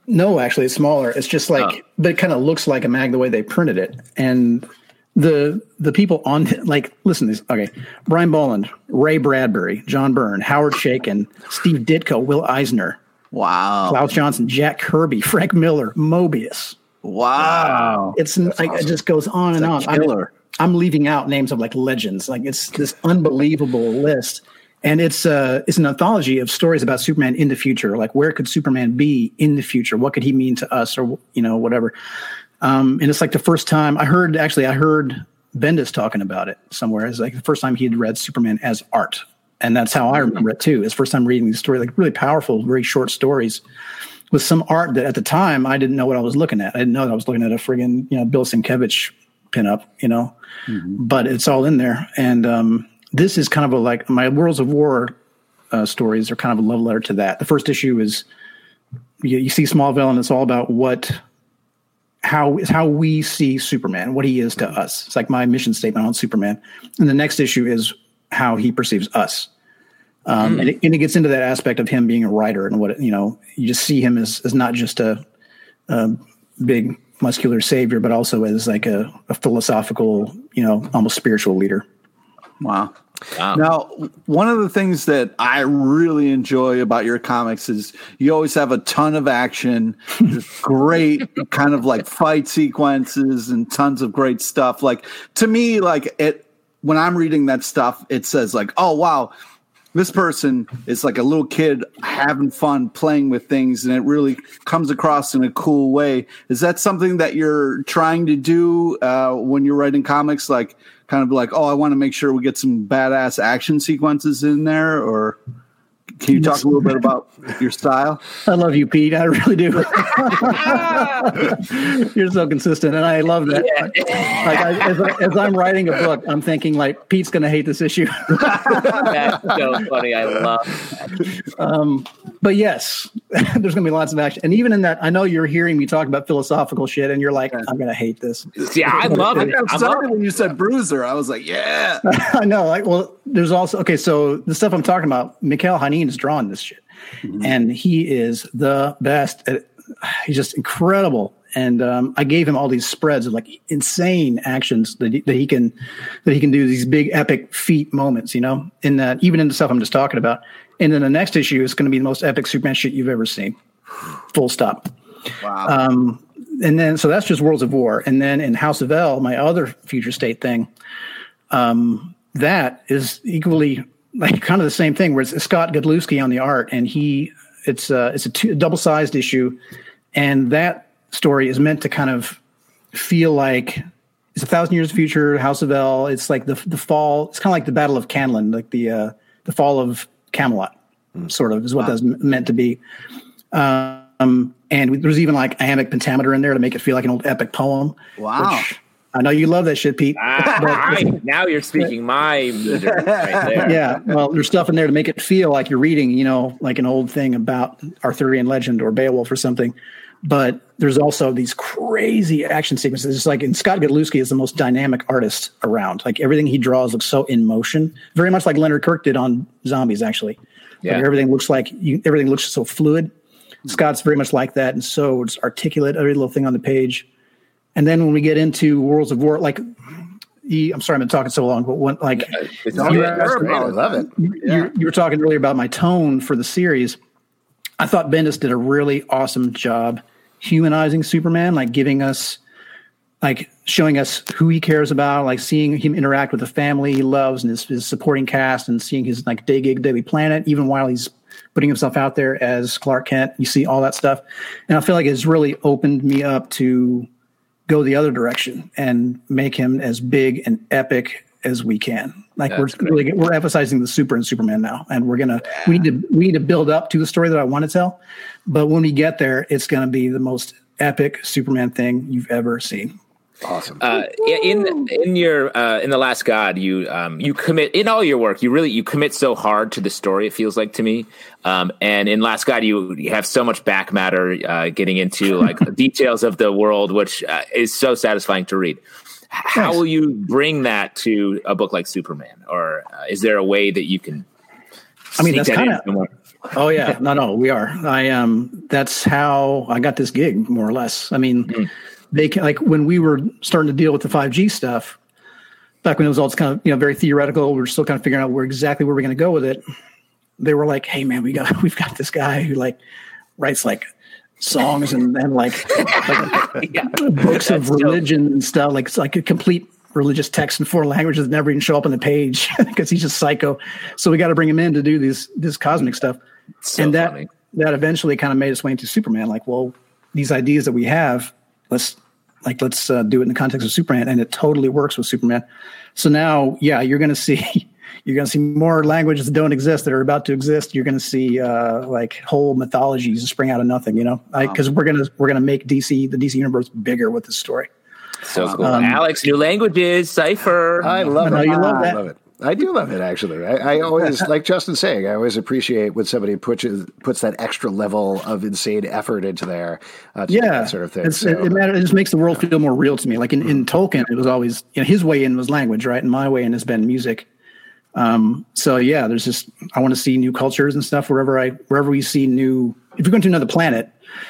No, actually, it's smaller. It's just like, Oh. but it kind of looks like a mag the way they printed it. And the the people on, like, listen, this okay, Brian Boland, Ray Bradbury, John Byrne, Howard Chaykin, Steve Ditko, Will Eisner, Wow. Klaus Johnson, Jack Kirby, Frank Miller, Mobius. Wow. It's like it just goes on and It's a on. killer. I'm, I'm leaving out names of like legends. Like it's this unbelievable list, and it's uh it's an anthology of stories about Superman in the future. Like where could Superman be in the future? What could he mean to us, or you know whatever. Um, and it's like the first time I heard. Actually, I heard Bendis talking about it somewhere. It's like the first time he had read Superman as art, and that's how I remember it too. It's the first time reading these stories, like really powerful, very short stories. With some art that at the time I didn't know what I was looking at. I didn't know that I was looking at a friggin', you know, Bill Sienkiewicz pinup, you know, mm-hmm. but it's all in there. And um, this is kind of a, like my Worlds of War uh, stories are kind of a love letter to that. The first issue is you, you see Smallville and it's all about what, how is how we see Superman, what he is to us. It's like my mission statement on Superman. And the next issue is how he perceives us. Um, mm. and, it, and it gets into that aspect of him being a writer and what, you know, you just see him as, as not just a, a big muscular savior, but also as like a, a philosophical, you know, almost spiritual leader. Wow. Wow. Now, one of the things that I really enjoy about your comics is you always have a ton of action, great kind of like fight sequences and tons of great stuff. Like to me, like it, when I'm reading that stuff, it says like, oh, wow. This person is like a little kid having fun playing with things, and it really comes across in a cool way. Is that something that you're trying to do uh, when you're writing comics? Like, kind of like, oh, I want to make sure we get some badass action sequences in there, or can you talk a little bit about your style? I love you, Pete. I really do. You're so consistent, and I love that. Yeah. Like I, as, I, as I'm writing a book, I'm thinking like Pete's going to hate this issue. That's so funny. I love that. Um, but yes, there's going to be lots of action, and even in that, I know you're hearing me talk about philosophical shit, and you're like, I'm going to hate this. Yeah, I love it. I'm sorry when you said Bruiser. I was like, yeah. I know. Like, well, there's also okay. So the stuff I'm talking about, Mikhail Hanin is drawing this shit, mm-hmm. and he is the best. At, he's just incredible. And um, I gave him all these spreads of like insane actions that he, that he can that he can do, these big epic feat moments, you know, in that, even in the stuff I'm just talking about. And then the next issue is going to be the most epic Superman shit you've ever seen. Full stop. Wow. Um, and then so that's just Worlds of War. And then in House of L, my other future state thing, um, that is equally like kind of the same thing, where it's Scott Godlewski on the art, and he it's uh, it's a, two, a double sized issue, and that story is meant to kind of feel like it's a thousand years of future, House of L. It's like the the fall. It's kind of like the Battle of Canlan, like the uh, the fall of Camelot, mm. sort of is what wow. that's meant to be. Um, and there's even like iambic pentameter in there to make it feel like an old epic poem. Wow. Which, I know you love that shit, Pete. Ah, right. Now you're speaking my meter right there. Yeah, well, there's stuff in there to make it feel like you're reading, you know, like an old thing about Arthurian legend or Beowulf or something. But there's also these crazy action sequences. It's like, and Scott Godlewski is the most dynamic artist around. Like everything he draws looks so in motion, very much like Leonard Kirk did on Zombies, actually. Yeah. Like everything looks like you, everything looks so fluid. Scott's very much like that, and so it's articulate, every little thing on the page. And then when we get into Worlds of War, like, he, I'm sorry I've been talking so long, but when, like, it's you, that's great. I love it. You, yeah. you were talking earlier about my tone for the series. I thought Bendis did a really awesome job humanizing Superman, like giving us, like showing us who he cares about, like seeing him interact with the family he loves and his, his supporting cast, and seeing his like day gig Daily Planet, even while he's putting himself out there as Clark Kent. You see all that stuff. And I feel like it's really opened me up to go the other direction and make him as big and epic as we can. Like That's we're great. really, we're emphasizing the super and Superman now. And we're going to, yeah. we need to, we need to build up to the story that I want to tell. But when we get there, it's going to be the most epic Superman thing you've ever seen. Awesome. Uh, in in your uh, in The Last God, you um, you commit in all your work. You really you commit so hard to the story. It feels like to me. Um, and in Last God, you, you have so much back matter, uh, getting into like details of the world, which uh, is so satisfying to read. How Thanks. will you bring that to a book like Superman, or uh, is there a way that you can I mean, Sneak that's that in kind of. somewhere. Oh yeah, no, no, we are. I um, that's how I got this gig, more or less. I mean, mm. they can, like when we were starting to deal with the five G stuff, back when it was all kind of you know very theoretical. We were still kind of figuring out where exactly where we're going to go with it. They were like, "Hey, man, we got we've got this guy who like writes like songs and and like, like yeah. books of religion and stuff, like it's like a complete." religious text in four languages that never even show up on the page because he's just psycho. So we got to bring him in to do these this cosmic stuff. So and that funny. that eventually kind of made its way into Superman. Like, well, these ideas that we have, let's like let's uh, do it in the context of Superman, and it totally works with Superman. So now, yeah, you're going to see you're going to see more languages that don't exist that are about to exist. You're going to see uh, like whole mythologies spring out of nothing. You know, because wow. we're gonna we're gonna make D C the D C universe bigger with this story. So cool. Um, Alex, new languages, Cypher. I love I it. You love I that. love it. I do love it, actually. I, I always, like Justin's saying, I always appreciate when somebody puts puts that extra level of insane effort into there. Uh, to yeah, do that sort of thing. It's, so, it, it, matters, it just makes the world feel more real to me. Like in, in Tolkien, it was always, you know, his way in was language, right? And my way in has been music. Um, so yeah, there's just, I want to see new cultures and stuff wherever I, wherever we see new, if you're going to another planet,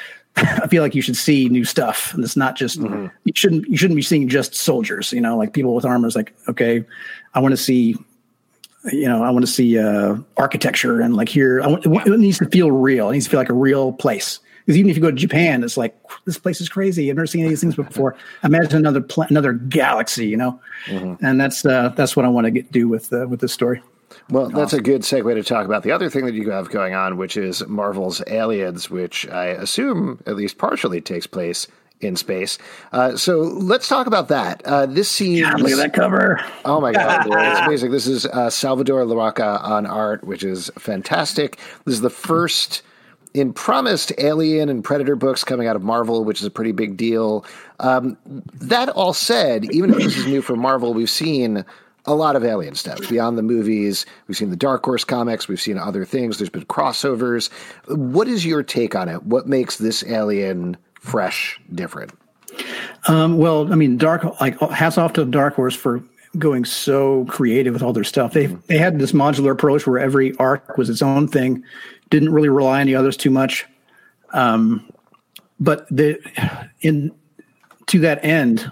I feel like you should see new stuff. And it's not just, mm-hmm. you shouldn't, you shouldn't be seeing just soldiers, you know, like people with armor is like, okay, I want to see, you know, I want to see, uh, architecture and like here, I want, it needs to feel real. It needs to feel like a real place. Because even if you go to Japan, it's like, this place is crazy. I've never seen any of these things before. Imagine another, pla- another galaxy, you know? Mm-hmm. And that's, uh, that's what I want to get, do with, uh, with this story. Well, that's a good segue to talk about the other thing that you have going on, which is Marvel's Aliens, which I assume at least partially takes place in space. Uh, so let's talk about that. Uh, this seems... God, look at that cover. Oh, my God. It's amazing. This is uh, Salvador Larroca on art, which is fantastic. This is the first in promised Alien and Predator books coming out of Marvel, which is a pretty big deal. Um, that all said, even if this is new for Marvel, we've seen a lot of Alien stuff beyond the movies. We've seen the Dark Horse comics. We've seen other things. There's been crossovers. What is your take on it? What makes this Alien fresh, different? Um, well, I mean, Dark, like hats off to Dark Horse for going so creative with all their stuff. They mm-hmm. they had this modular approach where every arc was its own thing, didn't really rely on the others too much. Um, but the in to that end,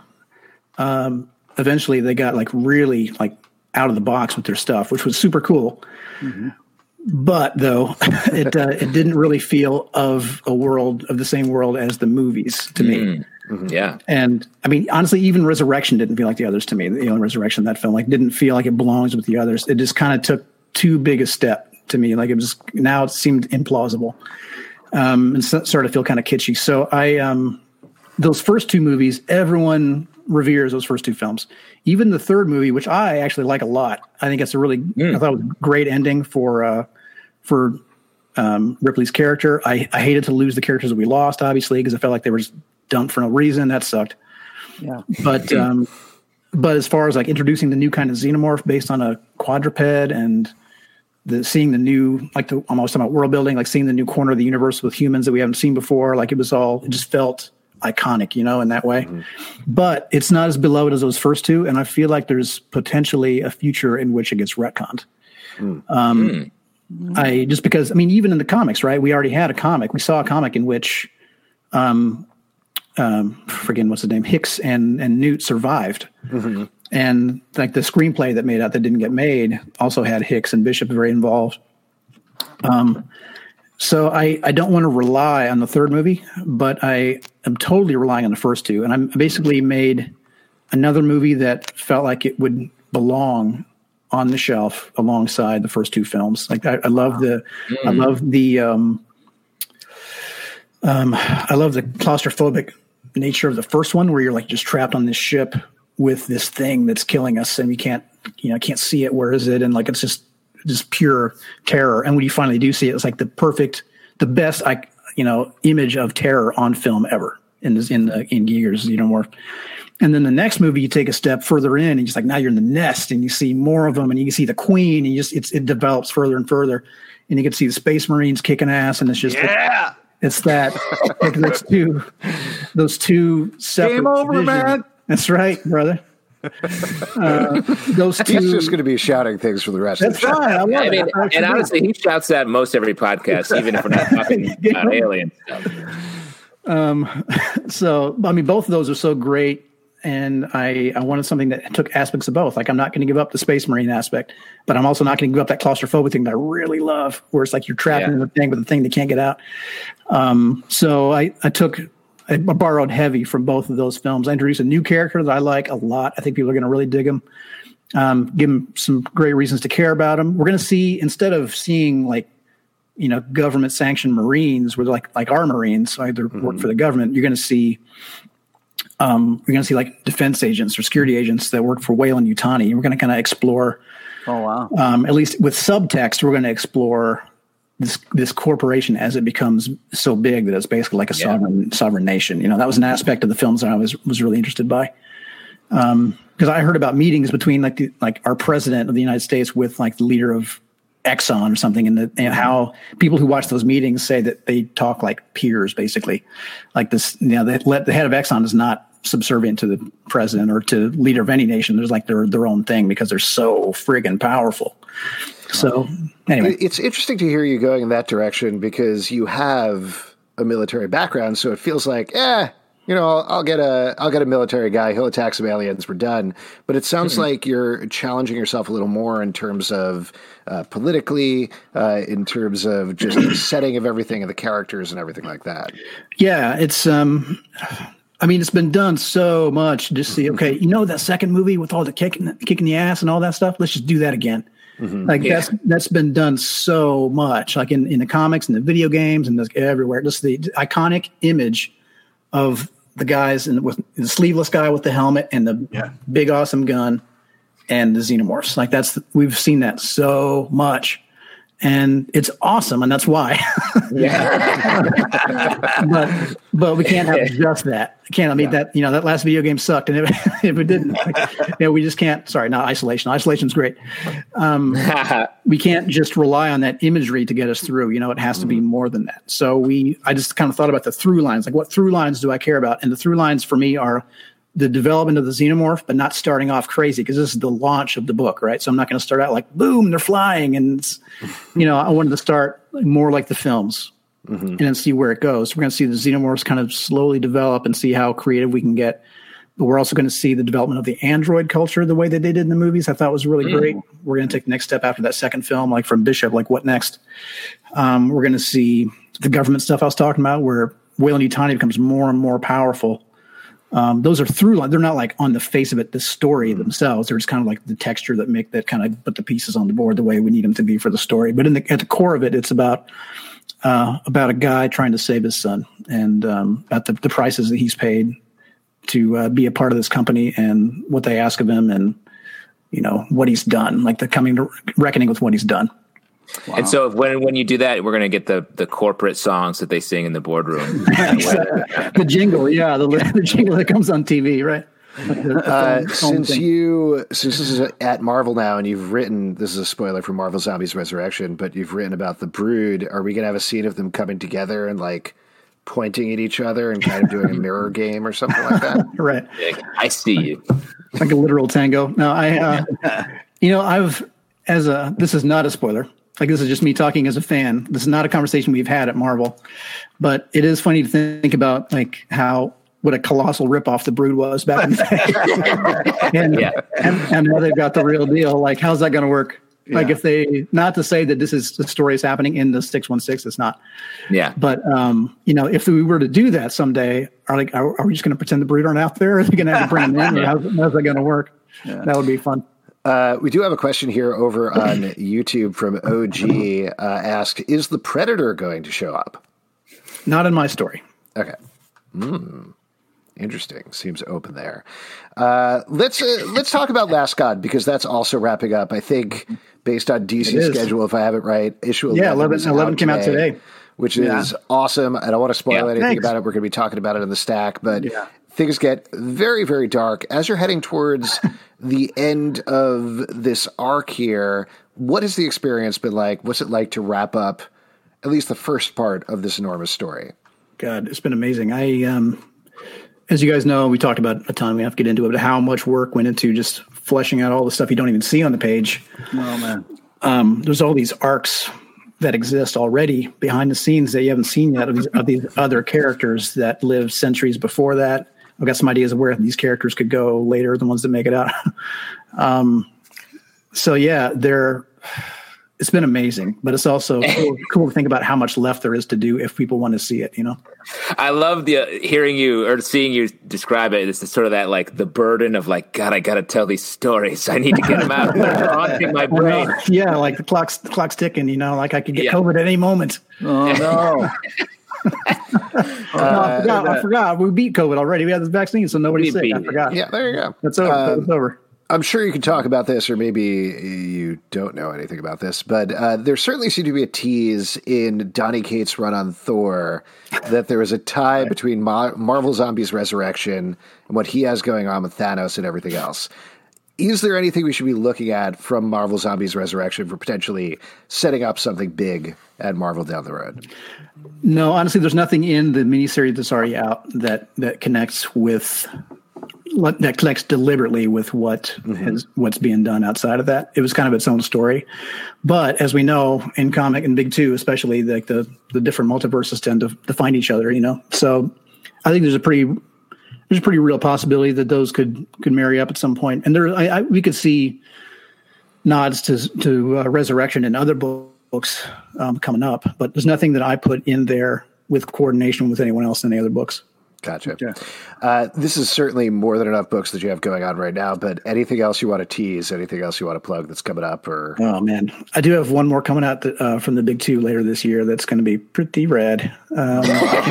um, eventually they got like really like out of the box with their stuff, which was super cool. Mm-hmm. But though it uh, it didn't really feel of a world of the same world as the movies to me. Mm-hmm. Yeah. And I mean, honestly, even Resurrection didn't feel like the others to me. The only Resurrection, that film, like didn't feel like it belongs with the others. It just kind of took too big a step to me. Like it was, now it seemed implausible. Um, and so, started to feel kind of kitschy. So I, um, those first two movies, everyone reveres those first two films. Even the third movie, which I actually like a lot. I think it's a really, mm. I thought it was a great ending for, uh, for, um, Ripley's character. I, I hated to lose the characters that we lost, obviously, because I felt like they were just dumped for no reason. That sucked. Yeah. But, um, but as far as like introducing the new kind of xenomorph based on a quadruped and the seeing the new, like the, I'm always talking about world building, like seeing the new corner of the universe with humans that we haven't seen before. Like it was all, it just felt iconic, you know, in that way. Mm-hmm. But it's not as beloved as those first two. And I feel like there's potentially a future in which it gets retconned. Mm. Um, mm. I just because, I mean, even in the comics, right? We already had a comic. We saw a comic in which, um, um, forgetting what's the name, Hicks and, and Newt survived. Mm-hmm. And like the screenplay that made out that didn't get made also had Hicks and Bishop very involved. Um, so I, I don't want to rely on the third movie, but I am totally relying on the first two. And I basically made another movie that felt like it would belong on the shelf alongside the first two films. Like I, I love the, mm. I love the, um, um, I love the claustrophobic nature of the first one, where you're like just trapped on this ship with this thing that's killing us, and we can't, you know, can't see it. Where is it? And like it's just, just pure terror. And when you finally do see it, it's like the perfect, the best, I, you know, image of terror on film ever in this, in the, in Giger's Xenomorph. And then the next movie, you take a step further in, and just like now you're in the nest, and you see more of them, and you can see the Queen, and you just it's, it develops further and further, and you can see the Space Marines kicking ass, and it's just yeah. Like, it's that like those two, those two separate. Game over, visions. man. That's right, brother. uh, those two. He's just going to be shouting things for the rest That's of the show. fine. I love I it. mean, That's and great. honestly, he shouts that most every podcast, even if we're not talking about alien stuff. So, I mean, both of those are so great. And I, I wanted something that took aspects of both. Like, I'm not going to give up the Space Marine aspect, but I'm also not going to give up that claustrophobic thing that I really love, where it's like you're trapped Yeah. in the thing with the thing that can't get out. Um, so I, I took, I borrowed heavy from both of those films. I introduced a new character that I like a lot. I think people are going to really dig him. Um, give him some great reasons to care about him. We're going to see, instead of seeing like, you know, government sanctioned Marines, where like like our Marines either mm-hmm. work for the government, you're going to see. Um, we're going to see like defense agents or security agents that work for Weyland Yutani. We're going to kind of explore, Oh wow! um, at least with subtext, we're going to explore this this corporation as it becomes so big that it's basically like a Yeah. sovereign sovereign nation. You know, that was an aspect of the films that I was was really interested by. Um, because I heard about meetings between like the, like our president of the United States with like the leader of Exxon or something, and, the, and how people who watch those meetings say that they talk like peers, basically. Like this, you know, the, the head of Exxon is not subservient to the president or to leader of any nation. There's like their their own thing because they're so friggin' powerful. So anyway, It's interesting to hear you going in that direction because you have a military background, so it feels like, eh, you know, I'll, I'll get a I'll get a military guy. He'll attack some aliens. We're done. But it sounds mm-hmm. like you're challenging yourself a little more in terms of uh, politically, uh, in terms of just the setting of everything and the characters and everything like that. Yeah, it's. Um, I mean, it's been done so much. To just see, okay, you know, that second movie with all the kicking kicking the ass and all that stuff. Let's just do that again. Mm-hmm. Like yeah. that's that's been done so much, like in, in the comics and the video games and the, everywhere. Just the iconic image of the guys in the, with the sleeveless guy with the helmet and the yeah. big awesome gun and the xenomorphs. Like that's the, we've seen that so much, and it's awesome, and that's why. Yeah. but but we can't have just that. Can't I mean yeah. that you know that last video game sucked, and if, if it didn't, like, you know, we just can't. Sorry, not Isolation. Isolation's great. Um, we can't just rely on that imagery to get us through. You know, it has to be more than that. So we, I just kind of thought about the through lines. Like, what through lines do I care about? And the through lines for me are the development of the xenomorph, but not starting off crazy, because this is the launch of the book, right? So I'm not going to start out like, boom, they're flying. And, it's, you know, I wanted to start more like the films mm-hmm. and then see where it goes. We're going to see the xenomorphs kind of slowly develop and see how creative we can get. But we're also going to see the development of the android culture the way that they did in the movies. I thought was really mm. great. We're going to take the next step after that second film, like from Bishop, like what next? Um, we're going to see the government stuff I was talking about, where Weyland Yutani becomes more and more powerful. Um, those are through line. They're not like on the face of it, the story themselves. They're just kind of like the texture that make that kind of put the pieces on the board the way we need them to be for the story. But in the, at the core of it, it's about uh, about a guy trying to save his son, and um, about the, the prices that he's paid to uh, be a part of this company and what they ask of him, and you know what he's done, like the coming to reckoning with what he's done. Wow. And so if, when when you do that, we're going to get the, the corporate songs that they sing in the boardroom. The jingle, yeah, the, the jingle that comes on T V, right? The, the uh, phone, phone since thing. you since this is at Marvel now, and you've written, this is a spoiler for Marvel Zombies Resurrection, but you've written about the Brood. Are we going to have a scene of them coming together and like pointing at each other and kind of doing a mirror game or something like that? Right. I see you. Like a literal tango. No, I, uh, you know, I've as a this is not a spoiler. Like, this is just me talking as a fan. This is not a conversation we've had at Marvel, but it is funny to think about like how what a colossal ripoff the Brood was back in the day, and, yeah. and and now they've got the real deal. Like, how's that going to work? Yeah. Like, if they, not to say that this is the story is happening in the six one six, it's not. Yeah. But um, you know, if we were to do that someday, are like, are, are we just going to pretend the Brood aren't out there? Are they going to have to bring them in? Or how's, how's that going to work? Yeah. That would be fun. Uh, we do have a question here over on YouTube from O G. Uh, asked, is the Predator going to show up? Not in my story. Okay. Hmm. Interesting. Seems open there. Uh, let's uh, let's talk about Last God, because that's also wrapping up. I think based on D C's schedule, if I have it right, issue eleven, yeah, eleven, eleven came out today, which yeah. is awesome. I don't want to spoil yeah, anything thanks. about it. We're going to be talking about it in the stack, but yeah. things get very, very dark as you're heading towards the end of this arc here. What has the experience been like? What's it like to wrap up at least the first part of this enormous story? God, it's been amazing. I um. as you guys know, we talked about a ton. We have to get into it, but how much work went into just fleshing out all the stuff you don't even see on the page. Oh man, um, there's all these arcs that exist already behind the scenes that you haven't seen yet of these, of these other characters that lived centuries before that. I've got some ideas of where these characters could go later, the ones that make it out. um, so yeah, they're. It's been amazing, but it's also cool, cool to think about how much left there is to do if people want to see it, you know? I love the uh, hearing you or seeing you describe it. It's sort of that, like, the burden of, like, God, I got to tell these stories. I need to get them out. They're haunting my brain. Yeah, like the clock's, the clock's ticking, you know, like I could get Yeah. COVID at any moment. oh no. Oh, no, I forgot. I forgot. We beat COVID already. We had this vaccine, so nobody's We sick. beat I it. forgot. Yeah, there you go. That's over. Um, It's over. I'm sure you can talk about this, or maybe you don't know anything about this, but uh, there certainly seemed to be a tease in Donny Cates' run on Thor that there was a tie between Ma- Marvel Zombies Resurrection and what he has going on with Thanos and everything else. Is there anything we should be looking at from Marvel Zombies Resurrection for potentially setting up something big at Marvel down the road? No, honestly, there's nothing in the miniseries that's already out that, that connects with that connects deliberately with what Mm-hmm. is what's being done outside of that. It was kind of its own story, but as we know in comic and Big Two, especially, like the the different multiverses tend to, to find each other. You know, so I think there's a pretty there's a pretty real possibility that those could could marry up at some point, and there I, I, we could see nods to to uh, Resurrection in other books um, coming up, but there's nothing that I put in there with coordination with anyone else in the other books. Gotcha. Uh, this is certainly more than enough books that you have going on right now, but anything else you want to tease, anything else you want to plug that's coming up? Or Oh, man. I do have one more coming out that, uh, from the Big Two later this year that's going to be pretty rad. Um,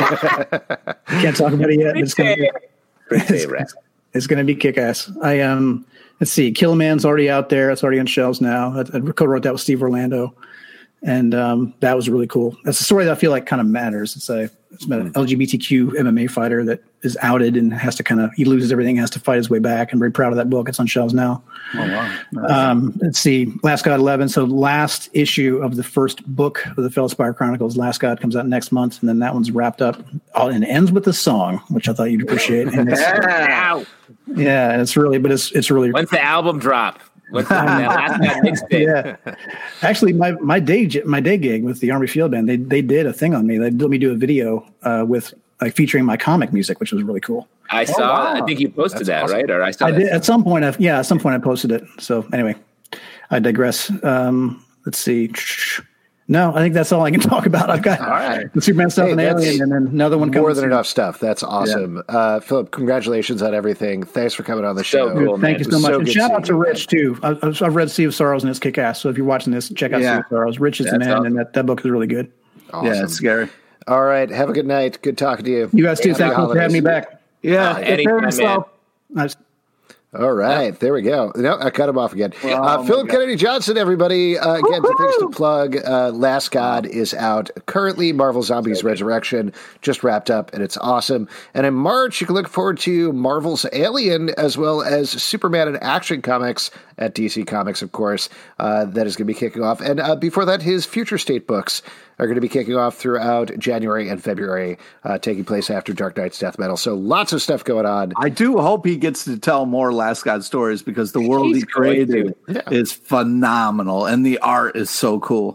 can't talk about it yet, but it's going to be it's, it's going to be kick-ass. I um, let's see, Killman's already out there. It's already on shelves now. I, I co-wrote that with Steve Orlando, and um, that was really cool. That's a story that I feel like kind of matters. It's a it's about an L G B T Q M M A fighter that is outed and has to kind of he loses everything, has to fight his way back. I'm very proud of that book. It's on shelves now. Oh wow. Nice. Um, let's see, Last God eleven. So last issue of the first book of the Feldspire Chronicles, Last God, comes out next month, and then that one's wrapped up all, and ends with a song, which I thought you'd appreciate. And it's, Ow. yeah, and it's really, but it's it's really. When's the album drop? When's the that last God mixtape? Yeah, actually, my my day j- my day gig with the Army Field Band, they they did a thing on me. They let me do a video uh, with like featuring my comic music, which was really cool. I saw. wow. I think you posted That's that, awesome. right? Or I saw. I that. did at some point. I, yeah, at some point I posted it. So anyway, I digress. Um, let's see. No, I think that's all I can talk about. I've got All right. the Superman stuff Hey, and that's Alien, and then another one more coming than soon. enough stuff. That's awesome. Uh, Philip, congratulations on everything. Thanks for coming on the show. So cool, Thank you man. so much. So and good shout seeing out to you, Rich too. I, I've I've read Sea of Sorrows and it's kick ass. So if you're watching this, check out Yeah. Sea of Sorrows. Rich is the That's man, awesome. and that, that book is really good. Awesome. Yeah, it's scary. All right. Have a good night. Good talking to you. You guys too. Happy Thank you for holidays. having me back. Yeah, Uh, take anytime, care of man. yourself. Nice. All right, there we go. No, I cut him off again. Oh, uh, my Philip God. Kennedy Johnson, everybody. Uh, again, some things to plug. Uh, Last God is out currently. Marvel Zombies Resurrection just wrapped up, and it's awesome. And in March, you can look forward to Marvel's Alien, as well as Superman and Action Comics at D C Comics, of course. Uh, that is going to be kicking off. And uh, before that, his Future State books are going to be kicking off throughout January and February, uh, taking place after Dark Knight's Death Metal. So lots of stuff going on. I do hope he gets to tell more Last God stories because the world He's he created going to. is phenomenal and the art is so cool.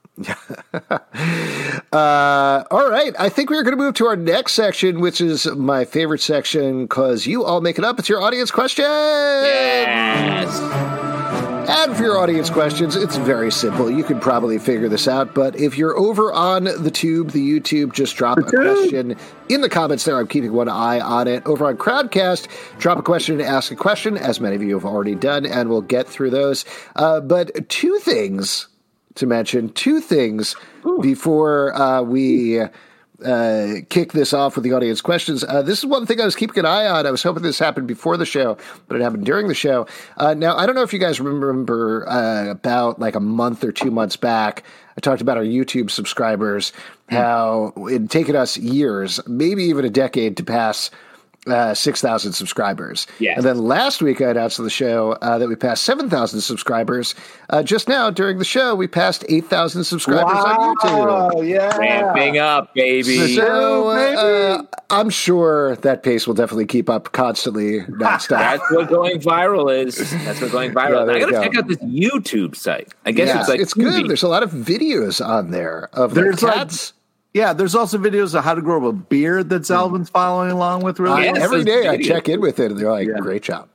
Uh, all right. I think we're going to move to our next section, which is my favorite section because you all make it up. It's your audience question. Yes. And for your audience questions, it's very simple. You can probably figure this out. But if you're over on the tube, the YouTube, just drop a question in the comments there. I'm keeping one eye on it. Over on Crowdcast, drop a question and ask a question, as many of you have already done, and we'll get through those. Uh, but two things to mention, two things Ooh. before uh, we uh, kick this off with the audience questions. Uh, this is one thing I was keeping an eye on. I was hoping this happened before the show, but it happened during the show. Uh, now, I don't know if you guys remember uh, about like a month or two months back, I talked about our YouTube subscribers, how it had taken us years, maybe even a decade to pass uh, six thousand subscribers. Yes. And then last week I announced on the show uh, that we passed seven thousand subscribers. Uh, just now during the show, we passed eight thousand subscribers on YouTube. Oh, yeah. Ramping up, baby. So uh, I'm sure that pace will definitely keep up constantly, nonstop. That's what going viral is. That's what going viral Yeah, is. there I you gotta go. check out this YouTube site. I guess Yeah, it's like it's Tubi. good. There's a lot of videos on there of There's like like- cats. Yeah, there's also videos of how to grow a beard that Alvin's following along with. Really, Uh, Yes, every those day I videos. check in with it, and they're like, Yeah. "Great job."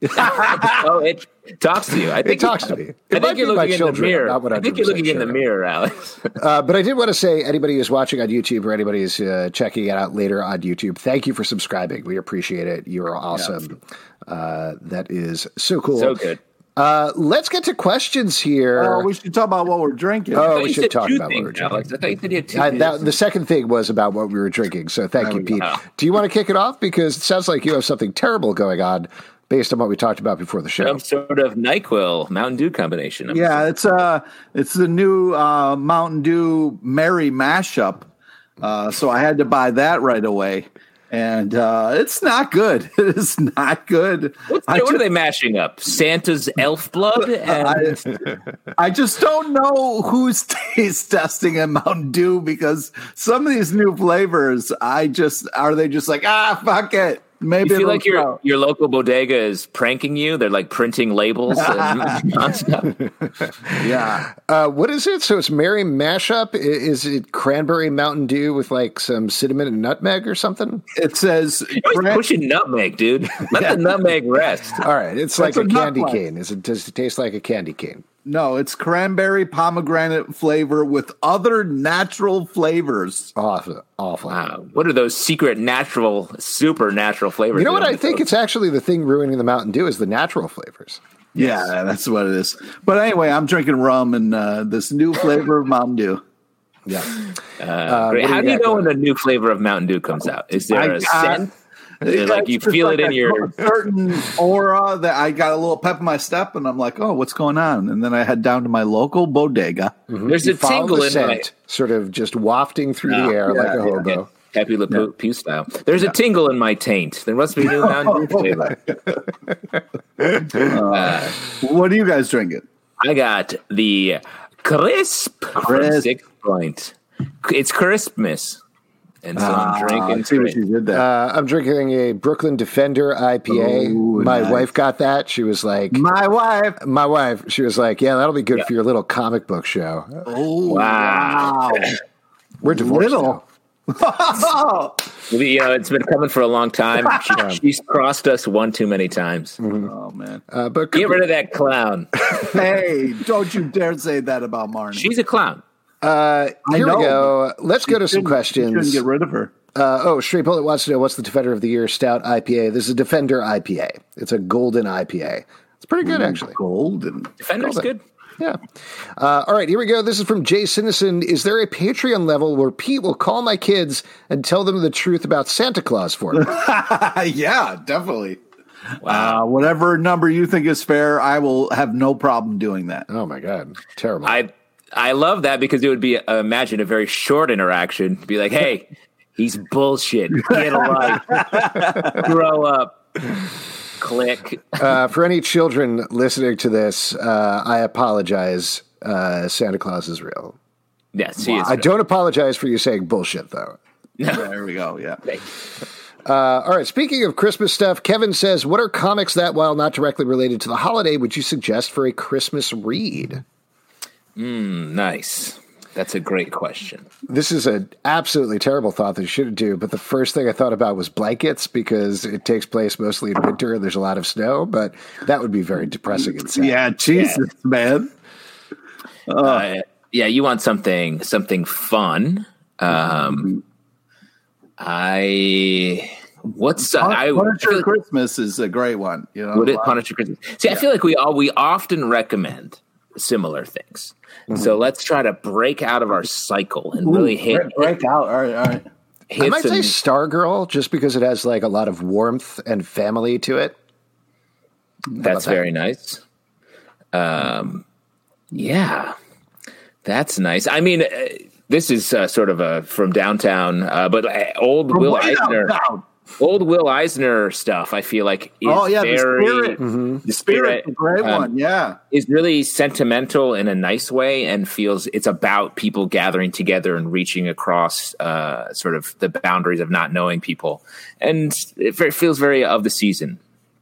Oh, it talks to you. I think It talks to me. It I might think you're be my looking in the children. mirror. I'm not I think you're looking in the sure. mirror, Alex. Uh, but I did want to say, anybody who's watching on YouTube or anybody who's uh, checking it out later on YouTube, thank you for subscribing. We appreciate it. You are awesome. Uh, that is so cool. So good. Uh, let's get to questions here. Oh, we should talk about what we're drinking. Oh, I thought we you should said talk two about what things, we're drinking. Alex. I thought you said you had two Uh, things. that, the second thing was about what we were drinking. So thank you, Pete. go. Do you want to kick it off? Because it sounds like you have something terrible going on based on what we talked about before the show. Some sort of NyQuil Mountain Dew combination. I'm Yeah, it's uh it's the new uh, Mountain Dew Mary mashup. Uh, so I had to buy that right away, and uh, it's not good. It is not good. What's, I what ju- are they mashing up? Santa's elf blood? And I, I just don't know who's taste testing at Mountain Dew because some of these new flavors, I just are they just like ah fuck it. Maybe you feel it'll like your sell. your local bodega is pranking you. They're like printing labels and nonstop. Yeah. Uh, what is it? So it's Mary Mashup. I- Is it cranberry Mountain Dew with like some cinnamon and nutmeg or something? It says You're always pushing nutmeg, dude. Let the nutmeg rest. All right, it's like That's a a candy nut cane. Is it? Does it taste like a candy cane? no, it's cranberry pomegranate flavor with other natural flavors. Awful, awful. Wow. What are those secret, natural, super natural flavors? You know what? they I don't think make it's actually the thing ruining the Mountain Dew is the natural flavors. Yeah, that's what it is. But anyway, I'm drinking rum and uh, this new flavor of Mountain Dew. Yeah. those? Uh, Great. what How you do you got know going? when a new flavor of Mountain Dew comes out? Is there I- a uh, scent? Is it like you It's just feel like it in a your. certain aura that I got a little pep in my step, and I'm like, oh, what's going on? And then I head down to my local bodega. There's You a follow tingle the in my. scent, sort of just wafting through No. the air Yeah, like a yeah, hobo. Pepe Le Pew Pew style. There's a tingle in my taint. There must be new Mountain Dew flavor. What are you guys drinking? I got the crisp, from Crisp. Six Point. It's Crispmas, and so I'm I drinking. see what you did there. Uh, I'm drinking a Brooklyn Defender I P A. Ooh, My nice. wife got that. She was like, my wife. my wife, she was like, yeah, that'll be good Yeah. for your little comic book show. Oh, Wow. We're divorced now. Little. Oh, You know, it's been coming for a long time. She, she's crossed us one too many times. oh man. Uh, but Get rid of that clown. Hey, don't you dare say that about Marnie. She's a clown. uh, I here we know. go. Let's go to some Shouldn't- you questions. Shouldn't get rid of her. Uh, oh, Straight Bullet wants to know what's the Defender of the Year Stout I P A. This is a Defender I P A. It's a golden I P A. It's pretty good, actually. Golden. Defender's good. Yeah. Uh, all right, here we go. This is from Jay Sinison. Is there a Patreon level where Pete will call my kids and tell them the truth about Santa Claus for me? Yeah, definitely. Uh, whatever number you think is fair, I will have no problem doing that. Oh, my God. Terrible. I I love that because it would be, uh, imagine a very short interaction. Be like, hey, he's bullshit. Get a life. Grow up. Click. Uh, for any children listening to this, uh, I apologize. Uh, Santa Claus is real. Yes, he is. I don't apologize for you saying bullshit, though. There we go. Yeah. Uh, all right, speaking of Christmas stuff, Kevin says, what are comics that, while not directly related to the holiday, would you suggest for a Christmas read? Nice. That's a great question. This is an absolutely terrible thought that you shouldn't do, but the first thing I thought about was blankets because it takes place mostly in winter and there's a lot of snow, but that would be very depressing and sad. Yeah, Jesus, man. Uh, yeah, you want something something fun. Um, I what's uh, I I Punisher feel like- Christmas is a great one. You know, Would it Punisher Christmas? See, I feel like we all we often recommend similar things. So let's try to break out of our cycle and really hit break, break out. All right, all right. I hit might some, say Stargirl just because it has like a lot of warmth and family to it. that's that? very nice. Um, yeah, that's nice. I mean, uh, this is uh, sort of a from downtown, uh, but uh, old Will Way Eisner. downtown. old Will Eisner stuff, I feel like, is Oh, yeah, the very, Spirit. the Spirit, spirit, the great um, one, yeah. is really sentimental in a nice way, and feels it's about people gathering together and reaching across uh, sort of the boundaries of not knowing people, and it fe- feels very of the season.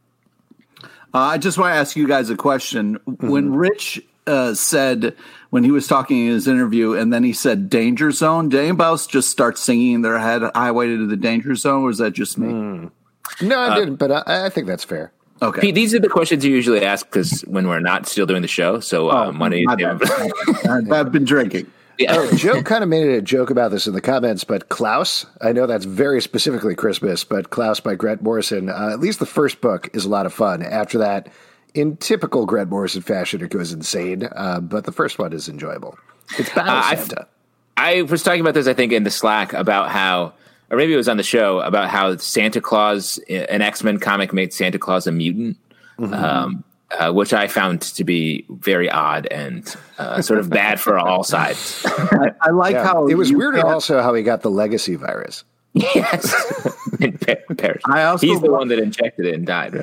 Uh, I just want to ask you guys a question. Mm-hmm. When Rich uh, said, when he was talking in his interview, and then he said danger zone, did anybody else just start singing in their head highway to the danger zone, or is that just me? Mm. No, I didn't, but I, I think that's fair. Okay. Pete, these are the questions you usually ask because when we're not still doing the show. So Oh, um, when my bad. I've been drinking. yeah. Oh, Joe kind of made it a joke about this in the comments, but Klaus, I know that's very specifically Christmas, but Klaus by Grant Morrison, uh, at least the first book is a lot of fun. After that, in typical Grant Morrison fashion, it goes insane, uh, but the first one is enjoyable. It's Battle Uh, I- Santa. I was talking about this, I think, in the Slack about how, or maybe it was on the show, about how Santa Claus, an X-Men comic, made Santa Claus a mutant, Mm-hmm. um, uh, which I found to be very odd and uh, sort of bad for all sides. I, I like Yeah. how It was you weird can't- also how he got the legacy virus. Yes. In Pa- Paris. I also He's the wa- one that injected it and died.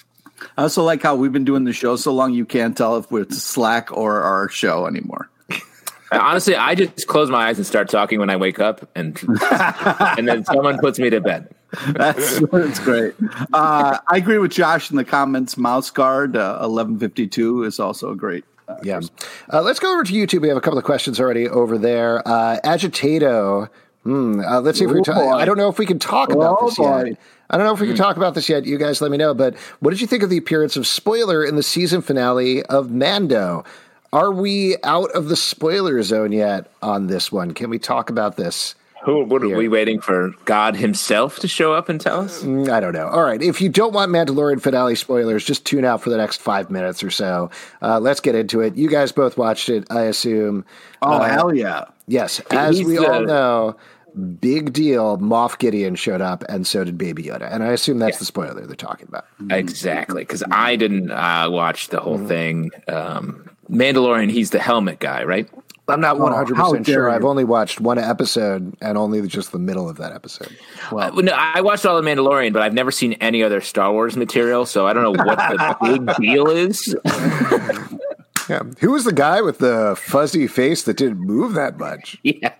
I also like how we've been doing the show so long you can't tell if it's Slack or our show anymore. Honestly, I just close my eyes and start talking when I wake up, and and then someone puts me to bed. That's, that's great. Uh, I agree with Josh in the comments. Mouse Guard uh, eleven fifty-two is also a great. Uh, Yeah. Uh, let's go over to YouTube. We have a couple of questions already over there. Uh, Agitato. Hmm, uh, let's see if we Oh, can boy. talk. I don't know if we can talk about Oh, this boy. yet. I don't know if we can talk about this yet. You guys let me know. But what did you think of the appearance of Spoiler in the season finale of Mando? Are we out of the spoiler zone yet on this one? Can we talk about this? Who? What, Here. are we waiting for God himself to show up and tell us? Mm, I don't know. All right. If you don't want Mandalorian finale spoilers, just tune out for the next five minutes or so. Uh, let's get into it. You guys both watched it, I assume. Oh, Uh, hell yeah. Yes. As He's we the- all know, big deal. Moff Gideon showed up, and so did Baby Yoda. And I assume that's the spoiler they're talking about. Exactly, because I didn't uh, watch the whole thing. Um, Mandalorian, he's the helmet guy, right? I'm not one hundred how percent dare sure. you. I've only watched one episode and only just the middle of that episode. Uh, no, I watched all the Mandalorian, but I've never seen any other Star Wars material, so I don't know what the big deal is. Yeah. Who was the guy with the fuzzy face that didn't move that much? Yeah,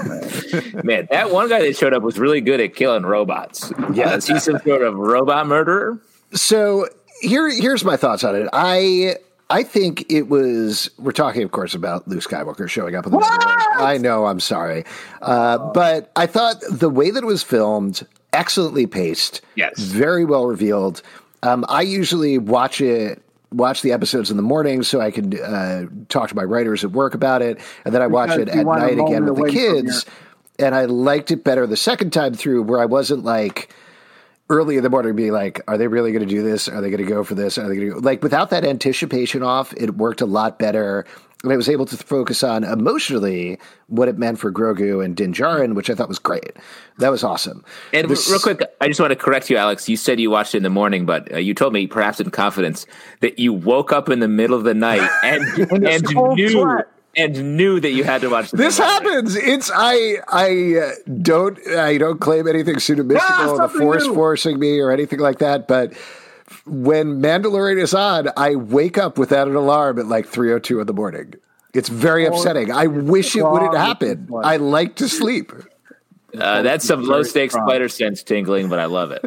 man, that one guy that showed up was really good at killing robots. Yeah, is he some sort of robot murderer? So here, here's my thoughts on it. I I think it was. We're talking, of course, about Luke Skywalker showing up in the. I know. I'm sorry, uh, but I thought the way that it was filmed, excellently paced. Yes. Very well revealed. Um, I usually watch it. Watch the episodes in the morning so I can uh, talk to my writers at work about it, and then I watch Because it you at want a night again moment with the away from kids. And I liked it better the second time through, where I wasn't like early in the morning being like, are they really going to do this? Are they going to go for this? Are they going to go? Like, without that anticipation off, it worked a lot better. And I was able to focus on emotionally what it meant for Grogu and Din Djarin, which I thought was great. That was awesome. And This- real quick, I just want to correct you, Alex. You said you watched it in the morning, but uh, you told me, perhaps in confidence, that you woke up in the middle of the night and and cold knew sweat. and knew that you had to watch the This happens. It's I. I uh, don't. I don't claim anything pseudo mystical, the something force new. forcing me or anything like that. But when Mandalorian is on, I wake up without an alarm at like three o two in the morning. It's very upsetting. I wish it wouldn't happen. I like to sleep. Uh, that's some low stakes strong. spider sense tingling, but I love it.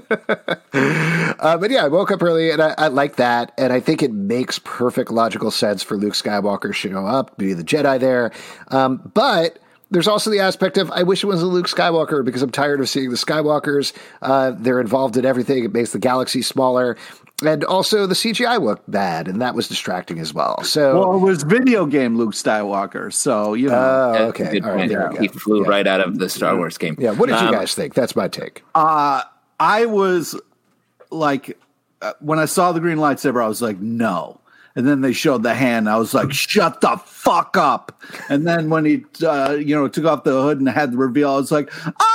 Uh, but yeah, I woke up early and I, I like that. And I think it makes perfect logical sense for Luke Skywalker to show up, be the Jedi there. Um, but there's also the aspect of I wish it was a Luke Skywalker because I'm tired of seeing the Skywalkers. Uh, they're involved in everything. It makes the galaxy smaller. And also the C G I looked bad, and that was distracting as well. So, Well, it was video game Luke Skywalker, so you know. oh, That's a okay. good All right, point. there we He go. flew Yeah. right out of the Star Wars game. Yeah, what did you Um, guys think? That's my take. Uh, I was like, uh, when I saw the green lightsaber, I was like, no. And then they showed the hand. I was like, shut the fuck up. And then when he, uh, you know, took off the hood and had the reveal, I was like,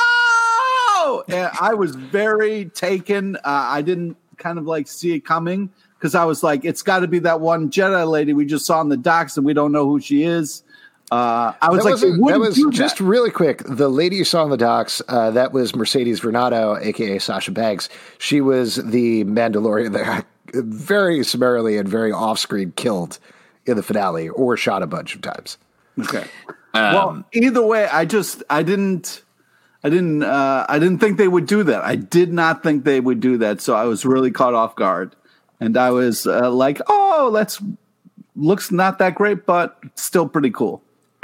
oh! And I was very taken. Uh, I didn't kind of like see it coming because I was like, it's got to be that one Jedi lady we just saw in the docks and we don't know who she is. Uh, I was that like, wasn't- they wouldn't that was do just that. really quick. The lady you saw on the docks, uh, that was Mercedes Vernado, aka Sasha Banks. She was the Mandalorian that very summarily and very off-screen killed in the finale, or shot a bunch of times. Okay. well, either way, I just I didn't I didn't uh, I didn't think they would do that. I did not think they would do that. So I was really caught off guard, and I was uh, like, oh, that's looks not that great, but still pretty cool.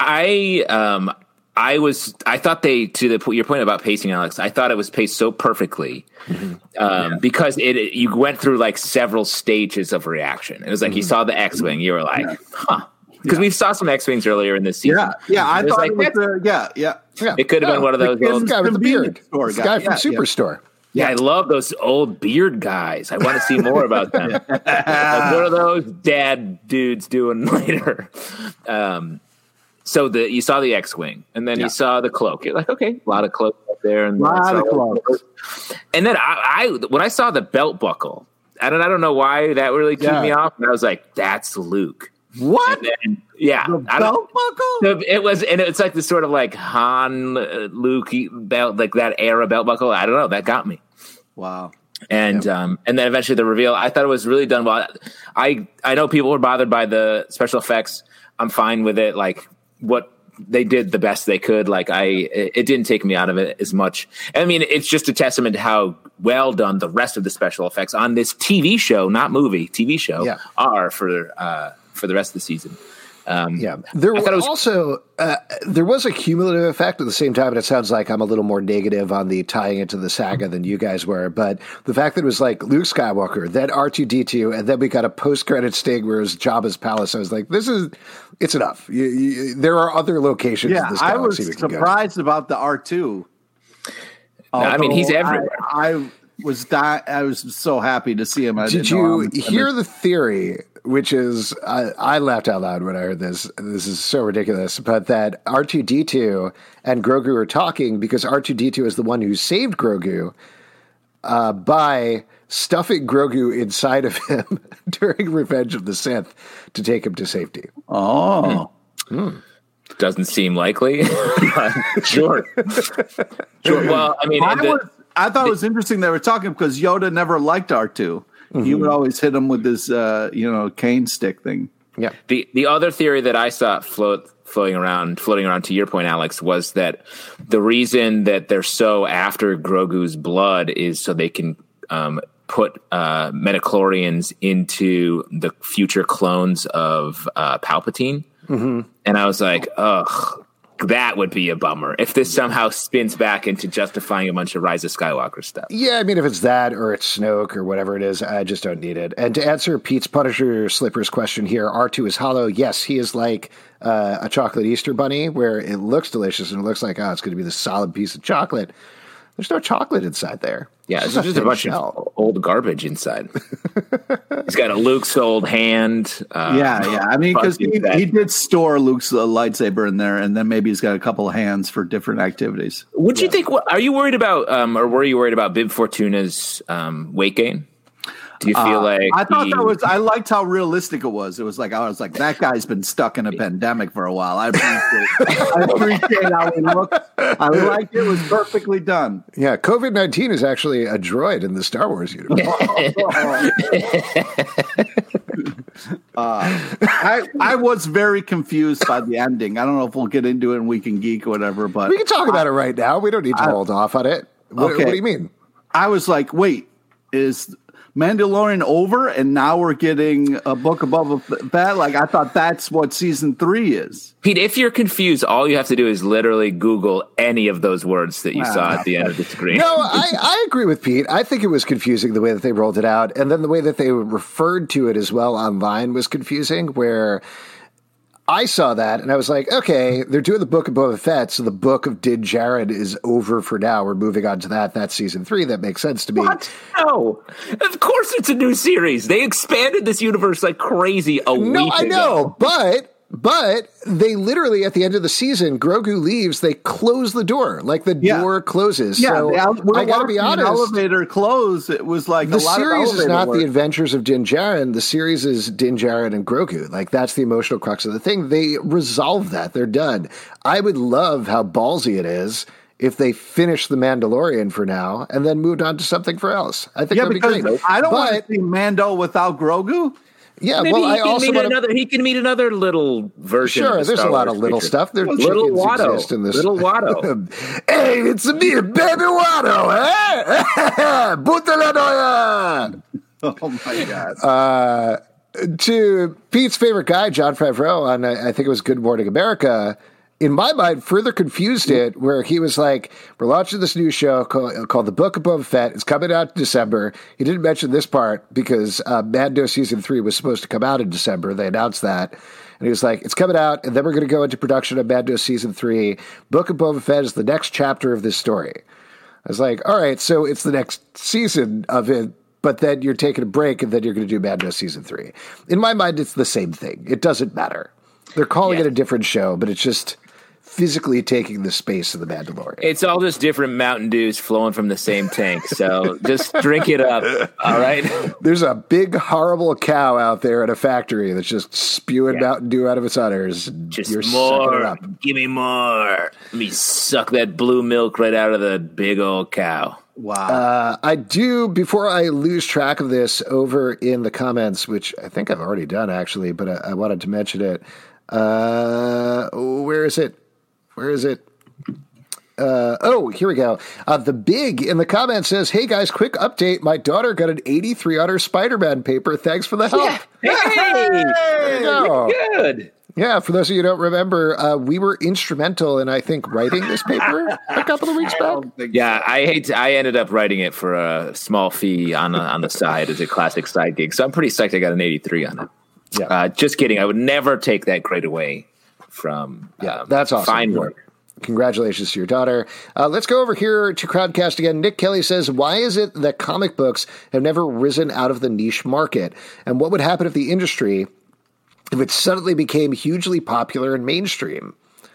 I um I was I thought they to the your point about pacing, Alex. I thought it was paced so perfectly mm-hmm. um, yeah. because it, it you went through like several stages of reaction. It was like mm-hmm. you saw the X-wing, you were like, yeah. huh. Because yeah. we saw some X-Wings earlier in this season. Yeah, yeah, I it thought like, it was, uh, yeah, yeah, yeah. It could have yeah. been one of those the old guy with the beard, store the guy, guy from yeah, Superstore. Yeah. yeah, I love those old beard guys. I want to see more about them. Like, what are those dad dudes doing later? Um, so the you saw the X-Wing, and then yeah. you saw the cloak. You're like, okay, a lot of cloak up there, and a lot of cloaks. And then I, I, when I saw the belt buckle, I don't, I don't know why that really threw yeah. me off. And I was like, that's Luke. What? Then, yeah, the belt buckle. It was, and it's like this sort of like Han, uh, Luke belt, like that era belt buckle. I don't know. That got me. Wow. And yeah. um, and then eventually the reveal. I thought it was really done well. I I know people were bothered by the special effects. I'm fine with it. Like what they did the best they could. Like I, it, it didn't take me out of it as much. I mean, it's just a testament to how well done the rest of the special effects on this T V show, not movie, T V show, yeah. are for uh, for the rest of the season. Um, yeah, there was, was also uh, there was a cumulative effect at the same time, and it sounds like I'm a little more negative on the tying it to the saga than you guys were. But the fact that it was like Luke Skywalker, then R two D two, and then we got a post-credit sting where it was Jabba's palace. I was like, this is it's enough. You, you, there are other locations. Yeah, in this I was we can surprised go. about the R two. No, I mean, he's everywhere. I, I was di- I was so happy to see him. I Did you hear the theory? Which is, I, I laughed out loud when I heard this. This is so ridiculous. But that R two D two and Grogu are talking because R two D two is the one who saved Grogu uh, by stuffing Grogu inside of him during Revenge of the Sith to take him to safety. Oh. Hmm. Hmm. Doesn't seem likely. Sure. Sure. Well, I mean, I, the, was, I thought the, it was interesting they were talking because Yoda never liked R two. Mm-hmm. He would always hit him with this, uh, you know, cane stick thing. Yeah. The the other theory that I saw float floating around, floating around to your point, Alex, was that the reason that they're so after Grogu's blood is so they can um, put uh, metachlorians into the future clones of uh, Palpatine. Mm-hmm. And I was like, ugh. That would be a bummer if this somehow spins back into justifying a bunch of Rise of Skywalker stuff. Yeah, I mean, if it's that or it's Snoke or whatever it is, I just don't need it. And to answer Pete's Punisher Slippers question here, R two is hollow. Yes, he is like uh, a chocolate Easter bunny where it looks delicious and it looks like, oh, it's going to be this solid piece of chocolate. There's no chocolate inside there. Yeah, it's just a bunch shell. of old garbage inside. He's got a Luke's old hand. Uh, yeah, yeah. I mean, because he, he did store Luke's uh, lightsaber in there, and then maybe he's got a couple of hands for different activities. Would yeah. you think? Are you worried about, um, or were you worried about Bib Fortuna's um, weight gain? Do you feel uh, like I thought he, that was? I liked how realistic it was. It was like I was like that guy's been stuck in a pandemic for a while. I appreciate. I appreciate how it looked. I liked it. It was perfectly done. Yeah, COVID nineteen is actually a droid in the Star Wars universe. uh, I I was very confused by the ending. I don't know if we'll get into it and we can geek or whatever, but we can talk about I, it right now. We don't need to I, hold off on it. What, okay. what do you mean? I was like, wait, is Mandalorian over and now we're getting a book above that? Like, I thought that's what season three is. Pete, if you're confused, all you have to do is literally Google any of those words that you Ah, saw at the end of the screen. No, I, I agree with Pete. I think it was confusing the way that they rolled it out. And then the way that they referred to it as well online was confusing, where I saw that and I was like, okay, they're doing the book of Boba Fett, so the book of Din Djarin is over for now. We're moving on to that. That's season three. That makes sense to me. What? No. Of course it's a new series. They expanded this universe like crazy a no, week I ago. know, but But they literally, at the end of the season, Grogu leaves, they close the door. Like the Yeah. door closes. Yeah, so the ele- we're I got to be watching an honest. elevator close. It was like The a lot series of is elevator not work. the adventures of Din Djarin. The series is Din Djarin and Grogu. Like, that's the emotional crux of the thing. They resolve that. They're done. I would love how ballsy it is if they finish The Mandalorian for now and then moved on to something for else. I think Yeah, that'd be because great. I don't But, want to see Mando without Grogu. Yeah, Maybe well, he I can also meet want another. He can meet another little version. Sure, of the there's Star a lot Wars of little creature. stuff. There's Little chickens Watto. exist in this. Little Watto. Hey, it's me, Baby Watto. Eh? Butaladoya. Oh my god! Uh, to Pete's favorite guy, John Favreau, on uh, I think it was Good Morning America, in my mind, further confused it, where he was like, we're launching this new show called, called The Book of Boba Fett. It's coming out in December. He didn't mention this part because uh, Mando Season three was supposed to come out in December. They announced that. And he was like, it's coming out, and then we're going to go into production of Mando Season three. Book of Boba Fett is the next chapter of this story. I was like, all right, so it's the next season of it, but then you're taking a break, and then you're going to do Mando Season three. In my mind, it's the same thing. It doesn't matter. They're calling Yeah. it a different show, but it's just physically taking the space of the Mandalorian. It's all just different Mountain Dews flowing from the same tank. So just drink it up. All right. There's a big, horrible cow out there at a factory that's just spewing Yeah. Mountain Dew out of its udders. Just You're sucking it more. up. Give me more. Let me suck that blue milk right out of the big old cow. Wow. Uh, I do, before I lose track of this, over in the comments, which I think I've already done actually, but I, I wanted to mention it. Uh, where is it? Where is it? Uh, oh, here we go. Uh, the Big in the comments says, hey guys, quick update. My daughter got an eighty-three honor Spider-Man paper. Thanks for the help. Hey, There you go. good. Yeah, for those of you who don't remember, uh, we were instrumental in, I think, writing this paper a couple of weeks back. Yeah, I hate. To, I ended up writing it for a small fee on the, on the side as a classic side gig. So I'm pretty psyched I got an eighty-three on it. Yeah. Uh, just kidding. I would never take that grade away from. Yeah, um, that's awesome. Fine work. Congratulations to your daughter. Uh, let's go over here to Crowdcast again. Nick Kelly says, why is it that comic books have never risen out of the niche market? And what would happen if the industry, if it suddenly became hugely popular and mainstream?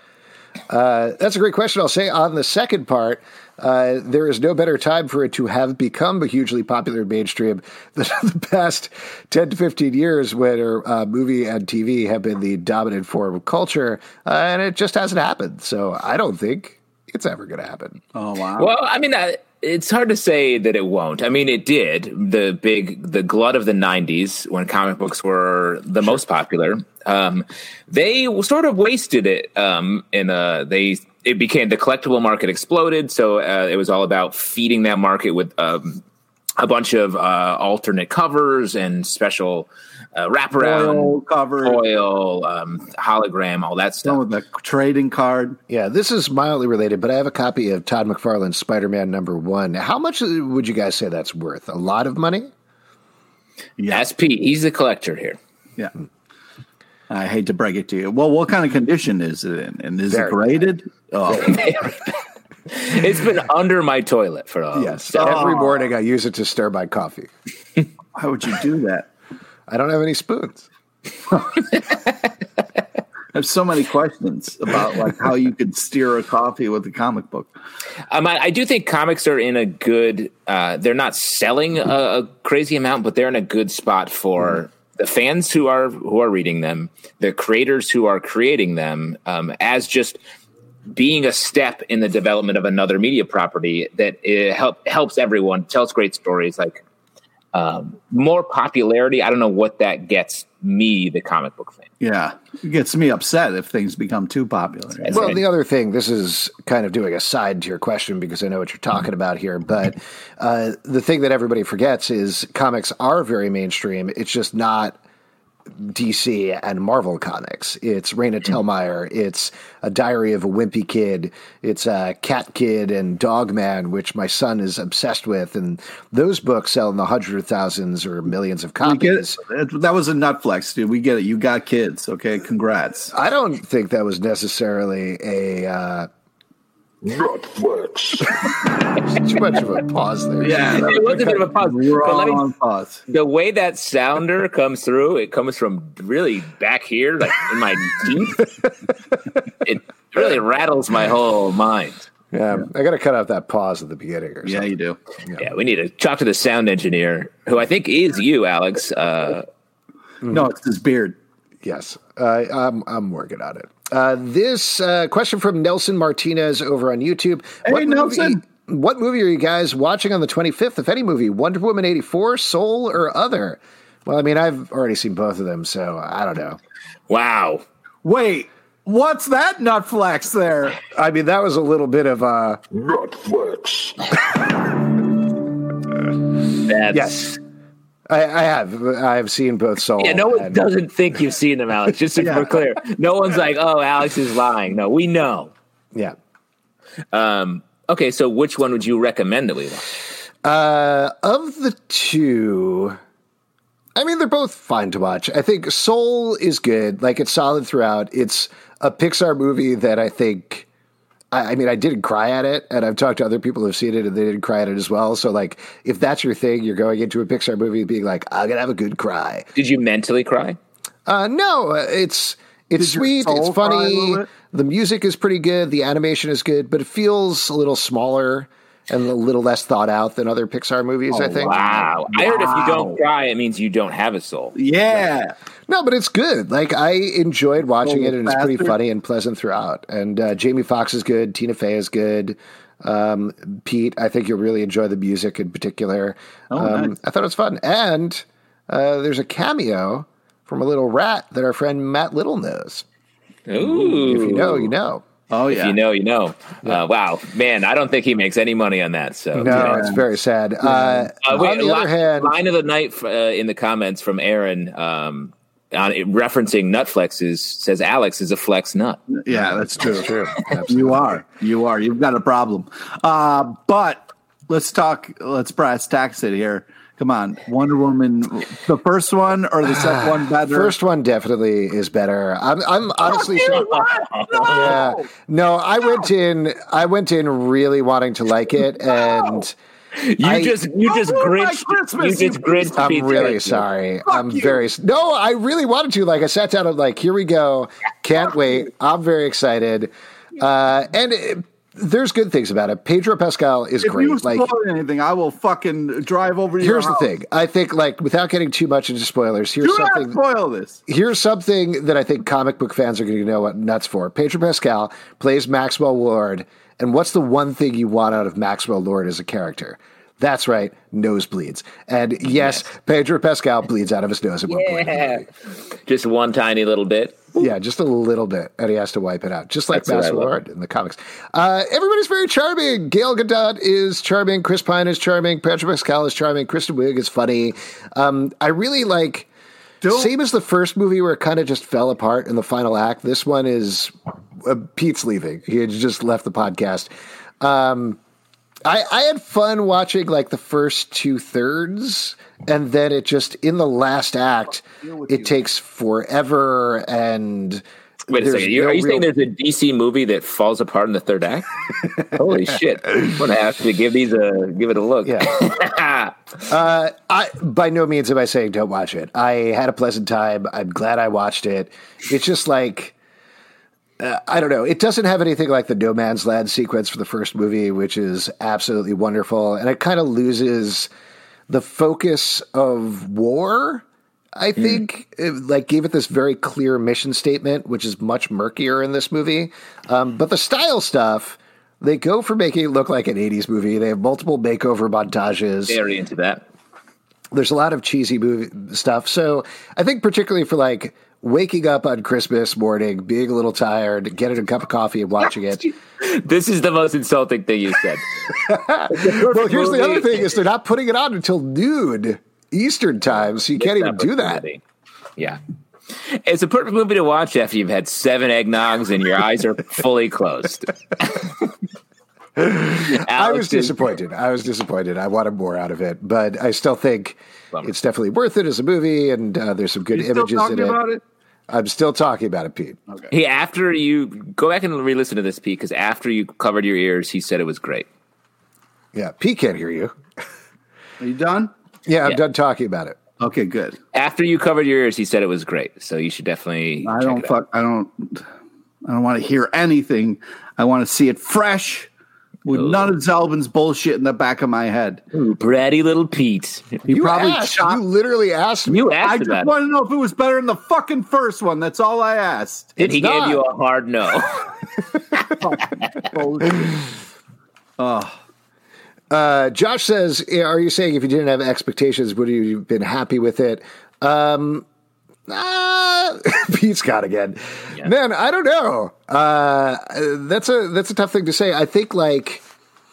Uh, that's a great question. I'll say on the second part, uh, there is no better time for it to have become a hugely popular and mainstream than the past ten to fifteen years, where uh, movie and T V have been the dominant form of culture, uh, and it just hasn't happened. So I don't think it's ever going to happen. Oh wow. Well, I mean, uh, it's hard to say that it won't. I mean, it did. The big, the glut of the nineties when comic books were the most popular. Um, they sort of wasted it. Um, in a, they, it became the collectible market exploded. So uh, it was all about feeding that market with um, a bunch of uh, alternate covers and special uh, wraparound Oil cover. foil, um, hologram, all that Some stuff. with the trading card. Yeah, this is mildly related, but I have a copy of Todd McFarlane's Spider-Man number one. How much would you guys say that's worth? A lot of money? That's Pete. He's the collector here. Yeah. I hate to break it to you. Well, what kind of condition is it in? And is Very it graded? Oh, It's been under my toilet for a Yes. Every morning I use it to stir my coffee. why would you do that? I don't have any spoons. I have so many questions about like how you could steer a coffee with a comic book. Um, I, I do think comics are in a good. Uh, they're not selling a, a crazy amount, but they're in a good spot for the fans who are who are reading them, the creators who are creating them, um, as just being a step in the development of another media property that it help helps everyone, tells great stories. Like um, more popularity. I don't know what that gets me, the comic book fan. Yeah, it gets me upset if things become too popular. That's Well, right. the other thing, this is kind of doing a side to your question because I know what you're talking about here, but uh, the thing that everybody forgets is comics are very mainstream. It's just not D C and Marvel comics. It's Raina Telgemeier. It's A Diary of a Wimpy Kid. It's uh, Cat Kid and Dog Man, which my son is obsessed with. And those books sell in the hundreds of thousands or millions of We get copies. it. That was a Netflix, dude. We get it. You got kids. Okay, congrats. I don't think that was necessarily a uh, Netflix. Too much of a pause there. Yeah, It was a bit of a pause. But let me, wrong pause. the way that sounder comes through, it comes from really back here, like in my teeth. It really rattles my whole mind. Yeah, I got to cut out that pause at the beginning or something. Yeah, you do. Yeah, we need to talk to the sound engineer, who I think is you, Alex. Uh, No, it's his beard. Yes, uh, I'm I'm working on it. Uh, this uh, question from Nelson Martinez over on YouTube. Hey, what Nelson. Movie, what movie are you guys watching on the twenty-fifth, if any movie? Wonder Woman eighty-four, Soul, or other? Well, I mean, I've already seen both of them, so I don't know. wow. Wait, what's that nutflex there? I mean, that was a little bit of a... Netflix. That's, Yes. I, I have. I have seen both Soul. Yeah, no one and- doesn't think you've seen them, Alex. Just so Yeah. we're clear. No one's like, oh, Alex is lying. No, we know. Yeah. Um, okay, so which one would you recommend that we watch? Uh, of the two, I mean, they're both fine to watch. I think Soul is good. Like, it's solid throughout. It's a Pixar movie that I think, I, I mean, I didn't cry at it, and I've talked to other people who've seen it, and they didn't cry at it as well. So, like, if that's your thing, you're going into a Pixar movie being like, I'm going to have a good cry. Did you mentally cry? Uh, no, uh, it's it's Did your sweet. soul It's cry a funny. little bit? The music is pretty good. The animation is good, but it feels a little smaller and a little less thought out than other Pixar movies, I think. Wow. I heard if you Wow. don't cry, it means you don't have a soul. Yeah. No, but it's good. Like, I enjoyed watching it, and it's pretty Bastard. funny and pleasant throughout. And uh, Jamie Foxx is good. Tina Fey is good. Um, Pete, I think you'll really enjoy the music in particular. Oh, um, nice. I thought it was fun. And uh, there's a cameo from a little rat that our friend Matt Little knows. Ooh. If you know, you know. Oh, If yeah. you know, you know. Uh, wow. Man, I don't think he makes any money on that. So No, yeah. it's very sad. Uh, Uh, wait, on the li- other hand, line of the night uh, in the comments from Aaron um, on referencing Nutflexes says Alex is a flex nut. Yeah, that's true. it's true. You are. You are. You've got a problem. Uh, but let's talk. Let's brass tacks it here. Come on. Wonder Woman, the first one or the second one better? First one definitely is better. I'm, I'm honestly shocked. Yeah, no, I went in. I went in really wanting to like it, and You I- just you just Don't ruin my grinched Christmas, you you just grinched I'm Pete's really character. sorry. I'm very no. I really wanted to. Like, I sat down and like, here we go. Can't wait. I'm very excited. Uh, and it, there's good things about it. Pedro Pascal is If great. you Like, spoil anything, I will fucking drive over to your here's the house. thing. I think, like, without getting too much into spoilers, here's Do not something. spoil this. Here's something that I think comic book fans are going to know what nuts for. Pedro Pascal plays Maxwell Lord, and what's the one thing you want out of Maxwell Lord as a character? That's right, nosebleeds. And yes, Pedro Pascal bleeds out of his nose at one point. Yeah. Just one tiny little bit. Yeah, just a little bit, and he has to wipe it out, just like That's what I Maxwell love. Lord in the comics. Uh, everybody's very charming. Gail Gadot is charming. Chris Pine is charming. Pedro Pascal is charming. Kristen Wiig is funny. Um, I really like... Don't- Same as the first movie where it kind of just fell apart in the final act. This one is uh, Pete's leaving. He had just left the podcast. Um, I, I had fun watching like the first two thirds, and then it just in the last act, it takes forever. And Wait a there's second. You, no are you saying real- there's a D C movie that falls apart in the third act? Holy shit! I'm gonna have to give these a give it a look. Yeah. Uh, I by no means am I saying don't watch it. I had a pleasant time. I'm glad I watched it. It's just like. Uh, I don't know. It doesn't have anything like the No Man's Land sequence for the first movie, which is absolutely wonderful. And it kind of loses the focus of war, I think. It, like, gave it this very clear mission statement, which is much murkier in this movie. Um, but the style stuff, they go for making it look like an eighties movie. They have multiple makeover montages. Very into that. There's a lot of cheesy movie stuff. So I think particularly for like waking up on Christmas morning, being a little tired, getting a cup of coffee and watching it. This is the most insulting thing you said. Well, here's the other thing is they're not putting it on until noon Eastern time, so you can't even do that. Yeah. It's a perfect movie to watch after you've had seven eggnogs and your eyes are fully closed. I was disappointed. I was disappointed. I wanted more out of it, but I still think Bummer. it's definitely worth it as a movie, and uh, there's some good You still images talking in it. about it? I'm still talking about it, Pete. Okay. He after you go back and re-listen to this, Pete, because after you covered your ears, he said it was great. Yeah, Pete can't hear you. Are you done? Yeah, I'm Yeah. done talking about it. Okay, good. After you covered your ears, he said it was great. So you should definitely. I check don't it out. fuck. I don't. I don't want to hear anything. I want to see it fresh, with Ooh. none of Zalbin's bullshit in the back of my head. Ooh, bratty little Pete. He You probably asked. shot. You literally asked me. You I asked just about want to know if it was better than the fucking first one. That's all I asked. it, and he It's gave not. you a hard no. Oh, Uh, Josh says, yeah, are you saying if you didn't have expectations, would you have been happy with it? Um, uh, Pete Scott again. Yeah. Man, I don't know. Uh, that's a that's a tough thing to say. I think like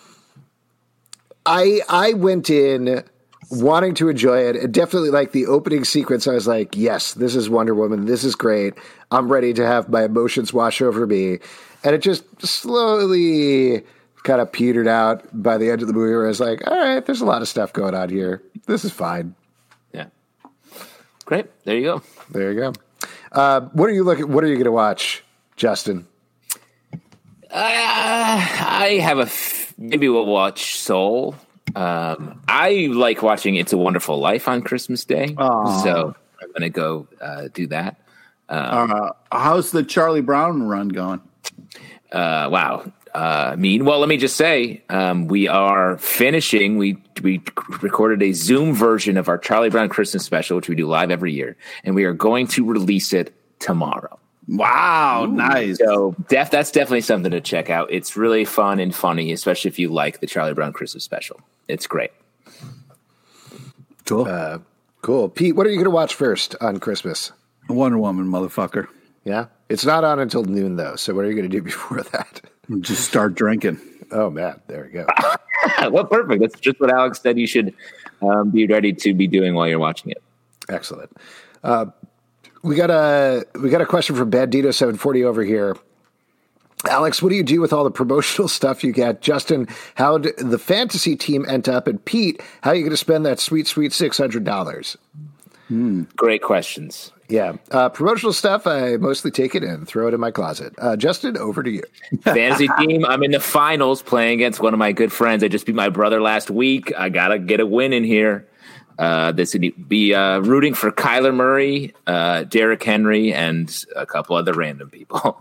I I went in wanting to enjoy it. And definitely like the opening sequence, I was like, yes, this is Wonder Woman. This is great. I'm ready to have my emotions wash over me. And it just slowly kind of petered out by the end of the movie where I was like, all right, there's a lot of stuff going on here. This is fine. Yeah. Great. There you go. There you go. Uh, what are you looking? What are you going to watch, Justin? Uh, I have a f- maybe we'll watch Soul. Um, I like watching It's a Wonderful Life on Christmas Day, Aw. so I'm gonna go uh, do that. uh, how's the Charlie Brown run going? Uh, wow. Uh, mean. Well, let me just say, um, we are finishing. We we recorded a Zoom version of our Charlie Brown Christmas special, which we do live every year, and we are going to release it tomorrow. Wow, nice. So def, that's definitely something to check out. It's really fun and funny, especially if you like the Charlie Brown Christmas special. It's great. Cool. Uh, cool. Pete, what are you going to watch first on Christmas? Wonder Woman, motherfucker. Yeah. It's not on until noon, though. So what are you going to do before that? Just start drinking. Oh, man. There we go. Well, perfect. That's just what Alex said you should um, be ready to be doing while you're watching it. Excellent. Uh, we got a we got a question from Bandito seven forty over here. Alex, what do you do with all the promotional stuff you get? Justin, how did the fantasy team end up? And Pete, how are you going to spend that sweet, sweet six hundred dollars? Great questions. Yeah. Uh, promotional stuff, I mostly take it and throw it in my closet. Uh, Justin, over to you. Fantasy team, I'm in the finals playing against one of my good friends. I just beat my brother last week. I got to get a win in here. Uh, this would be uh, rooting for Kyler Murray, uh, Derrick Henry, and a couple other random people.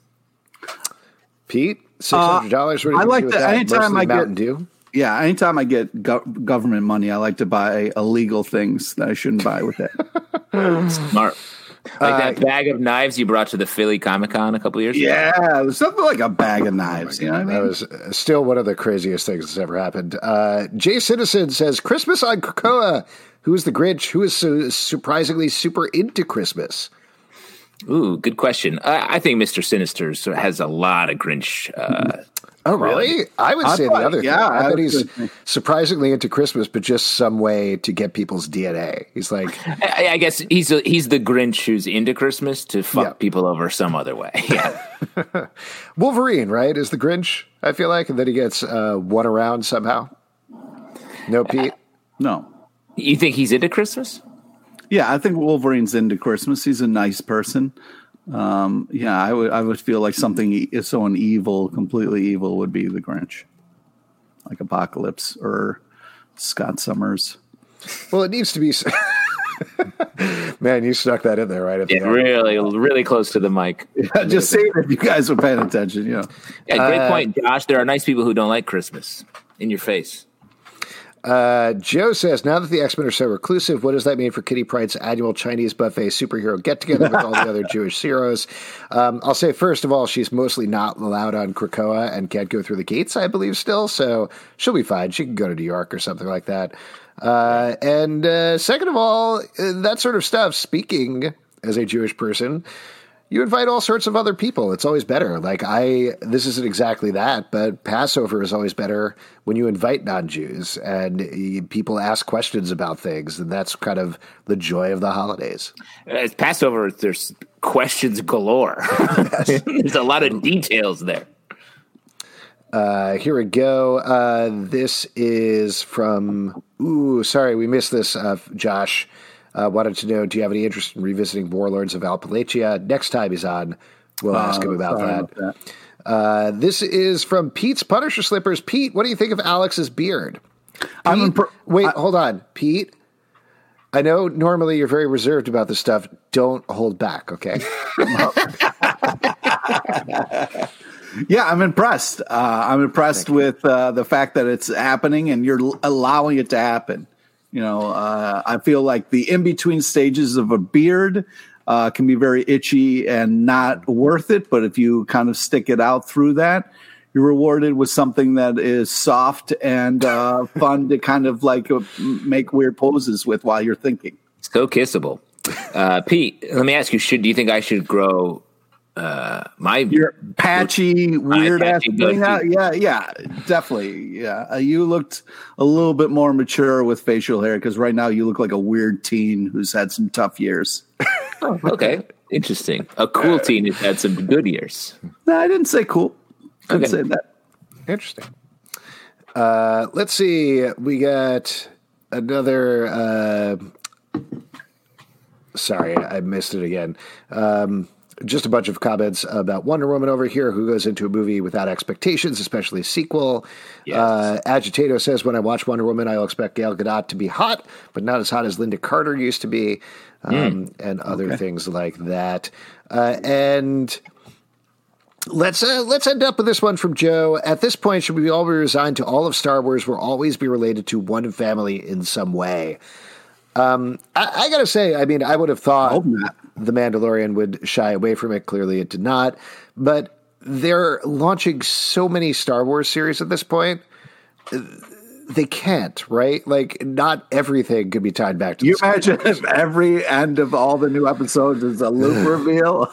Pete, six hundred dollars. What do you I do like with to- that? anytime Mostly I get- Mountain Dew? Yeah, anytime I get go- government money, I like to buy illegal things that I shouldn't buy with it. Smart. Like that bag of knives you brought to the Philly Comic Con a couple years ago. Yeah, there's something like a bag of knives. You know what I mean? That was uh, still one of the craziest things that's ever happened. Uh, Jay Citizen says, Christmas on Krakoa. Who is the Grinch? Who is so surprisingly super into Christmas? Ooh, good question. I, I think Mister Sinister has a lot of Grinch. Uh, Oh, really? I would I say thought- the other yeah, thing. I I bet was he's gonna say- surprisingly into Christmas, but just some way to get people's D N A. He's like, I, I guess he's a, he's the Grinch who's into Christmas to fuck Yeah. people over some other way. Yeah. Wolverine, right, is the Grinch, I feel like, and then he gets uh, one around somehow. No, Pete? No. You think he's into Christmas? Yeah, I think Wolverine's into Christmas. He's a nice person. Um, yeah, I would I would feel like something e- someone evil, completely evil, would be the Grinch, like Apocalypse or Scott Summers. Well, it needs to be. Man, you stuck that in there right at the Yeah, end. really, really close to the mic. Just say it if you guys were paying attention. You know, Yeah, great Uh, point, Josh. There are nice people who don't like Christmas. In your face. Uh, Joe says, now that the X-Men are so reclusive, what does that mean for Kitty Pryde's annual Chinese buffet superhero get-together with all the other Jewish heroes? Um, I'll say, first of all, she's mostly not allowed on Krakoa and can't go through the gates, I believe, still, so she'll be fine. She can go to New York or something like that. Uh, and uh, second of all, uh, that sort of stuff, speaking as a Jewish person, you invite all sorts of other people. It's always better. Like I, this isn't exactly that, but Passover is always better when you invite non-Jews and y- people ask questions about things. And that's kind of the joy of the holidays. As Passover, there's questions galore. There's a lot of details there. Uh, here we go. Uh, this is from, ooh, sorry, we missed this, uh, Josh. uh, wanted to know, do you have any interest in revisiting Warlords of Appalachia? Next time he's on, we'll ask him about that. About that. Uh, this is from Pete's Punisher Slippers. Pete, what do you think of Alex's beard? Pete, I'm impr- wait, I- hold on. Pete, I know normally you're very reserved about this stuff. Don't hold back, okay? Yeah, I'm impressed. Uh, I'm impressed with uh, the fact that it's happening and you're l- allowing it to happen. You know, uh, I feel like the in-between stages of a beard uh, can be very itchy and not worth it. But if you kind of stick it out through that, you're rewarded with something that is soft and uh, fun to kind of like uh, make weird poses with while you're thinking. So kissable. Uh, Pete, let me ask you: Should do you think I should grow uh, my Your patchy, weird ass patchy thing? Yeah, goatee. yeah, yeah, definitely. Yeah, uh, you looked a little bit more mature with facial hair because right now you look like a weird teen who's had some tough years. Oh, okay, interesting. A cool teen has had some good years. No, I didn't say cool. I didn't Okay. say that. Interesting. Uh, let's see. We got another. Uh, sorry, I missed it again. Um, just a bunch of comments about Wonder Woman over here, who goes into a movie without expectations, especially a sequel. Yes. Uh, Agitato says, when I watch Wonder Woman, I'll expect Gal Gadot to be hot, but not as hot as Linda Carter used to be, um, and other things like that. Uh, and... Let's uh, let's end up with this one from Joe. At this point, should we all be resigned to all of Star Wars will always be related to one family in some way? Um, I, I gotta say, I mean, I would have thought hope not. The Mandalorian would shy away from it. Clearly, it did not. But they're launching so many Star Wars series at this point. They can't, right? Like, not everything could be tied back to You the Star imagine Wars. if every end of all the new episodes is a Luke reveal?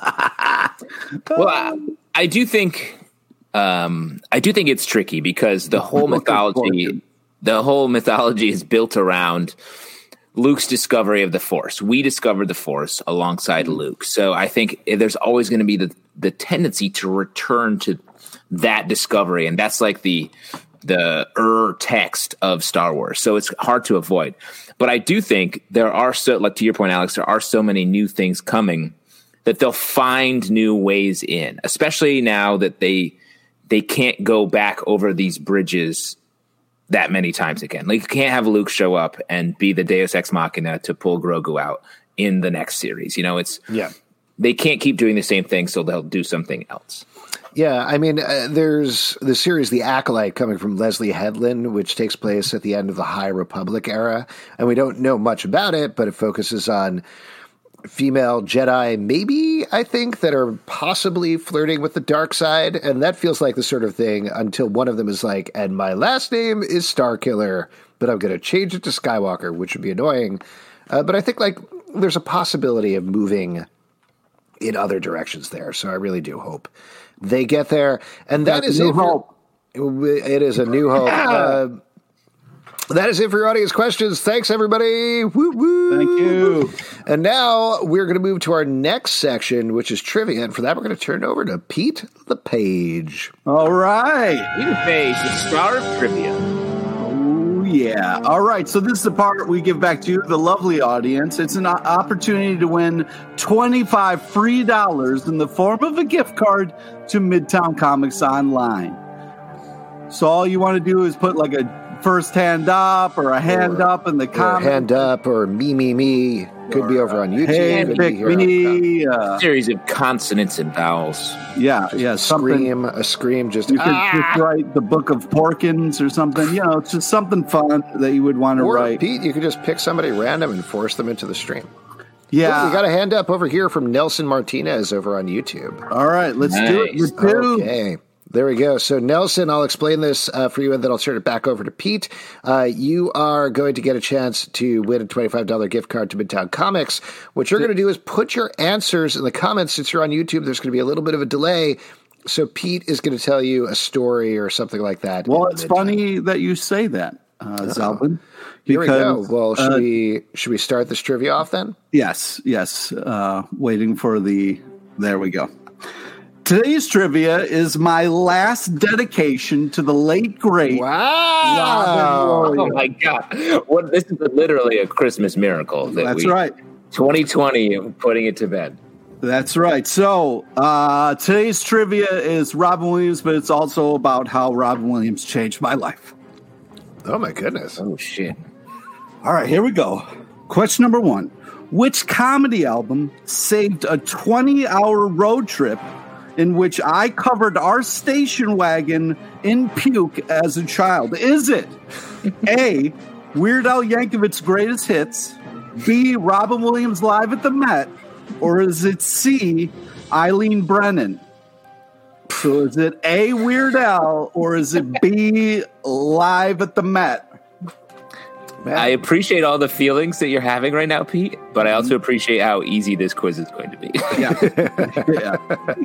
Well, I, I do think, um, I do think it's tricky because the whole Looking forward to mythology, it. the whole mythology is built around Luke's discovery of the Force. We discovered the Force alongside Luke, so I think there's always going to be the the tendency to return to that discovery, and that's like the the Ur text of Star Wars. So it's hard to avoid. But I do think there are so, like to your point, Alex, there are so many new things coming that they'll find new ways in, especially now that they they can't go back over these bridges that many times again. Like, you can't have Luke show up and be the Deus Ex Machina to pull Grogu out in the next series. You know, it's Yeah. they can't keep doing the same thing, so they'll do something else. Yeah, I mean, uh, there's the series The Acolyte coming from Leslie Headland, which takes place at the end of the High Republic era. And we don't know much about it, but it focuses on female Jedi, maybe, I think, that are possibly flirting with the dark side. And that feels like the sort of thing until one of them is like, and my last name is Starkiller, but I'm going to change it to Skywalker, which would be annoying. Uh, but I think, like, there's a possibility of moving in other directions there. So I really do hope they get there. And that That's is New it for- Hope. It is a new hope. Uh, that is it for your audience questions. Thanks, everybody. Woo woo. Thank you. And now we're going to move to our next section, which is trivia. And for that, we're going to turn it over to Pete LePage. All right. Peter Page, the star of trivia. Oh, yeah. All right. So this is the part we give back to you, the lovely audience. It's an o- opportunity to win twenty-five free dollars in the form of a gift card to Midtown Comics Online. So all you want to do is put like a first hand up or a hand up in the Or comments. hand up or me, me, me. Could be over on YouTube. Hey, could be pick here on- me. Uh, Series of consonants and vowels. yeah, yeah. a Something. scream, a scream, just You could ah! just write the Book of Porkins or something. You know, it's just something fun that you would want to Or write. Pete, you could just pick somebody random and force them into the stream. Yeah. Look, we got a hand up over here from Nelson Martinez over on YouTube. All right, let's do it. Nice. Number two. Okay. There we go. So, Nelson, I'll explain this uh, for you, and then I'll turn it back over to Pete. Uh, you are going to get a chance to win a twenty-five dollars gift card to Midtown Comics. What you're going to do is put your answers in the comments. Since you're on YouTube, there's going to be a little bit of a delay. So, Pete is going to tell you a story or something like that. Well, in it's the meantime. funny that you say that, uh, Zalvin. Here we go. because, Well, should uh, we should we start this trivia off then? Yes, yes. Uh, waiting for the. There we go. Today's trivia is my last dedication to the late great. Wow. Oh my God! What, this is literally a Christmas miracle. That That's we, right. twenty twenty, putting it to bed. That's right. So uh, today's trivia is Robin Williams, but it's also about how Robin Williams changed my life. Oh my goodness. Oh shit! All right, here we go. Question number one. Which comedy album saved a twenty-hour road trip in which I covered our station wagon in puke as a child? Is it A, Weird Al Yankovic's Greatest Hits, B, Robin Williams Live at the Met, or is it C, Eileen Brennan? So is it A, Weird Al, or is it B, Live at the Met? Man. I appreciate all the feelings that you're having right now, Pete, but I also appreciate how easy this quiz is going to be. Yeah.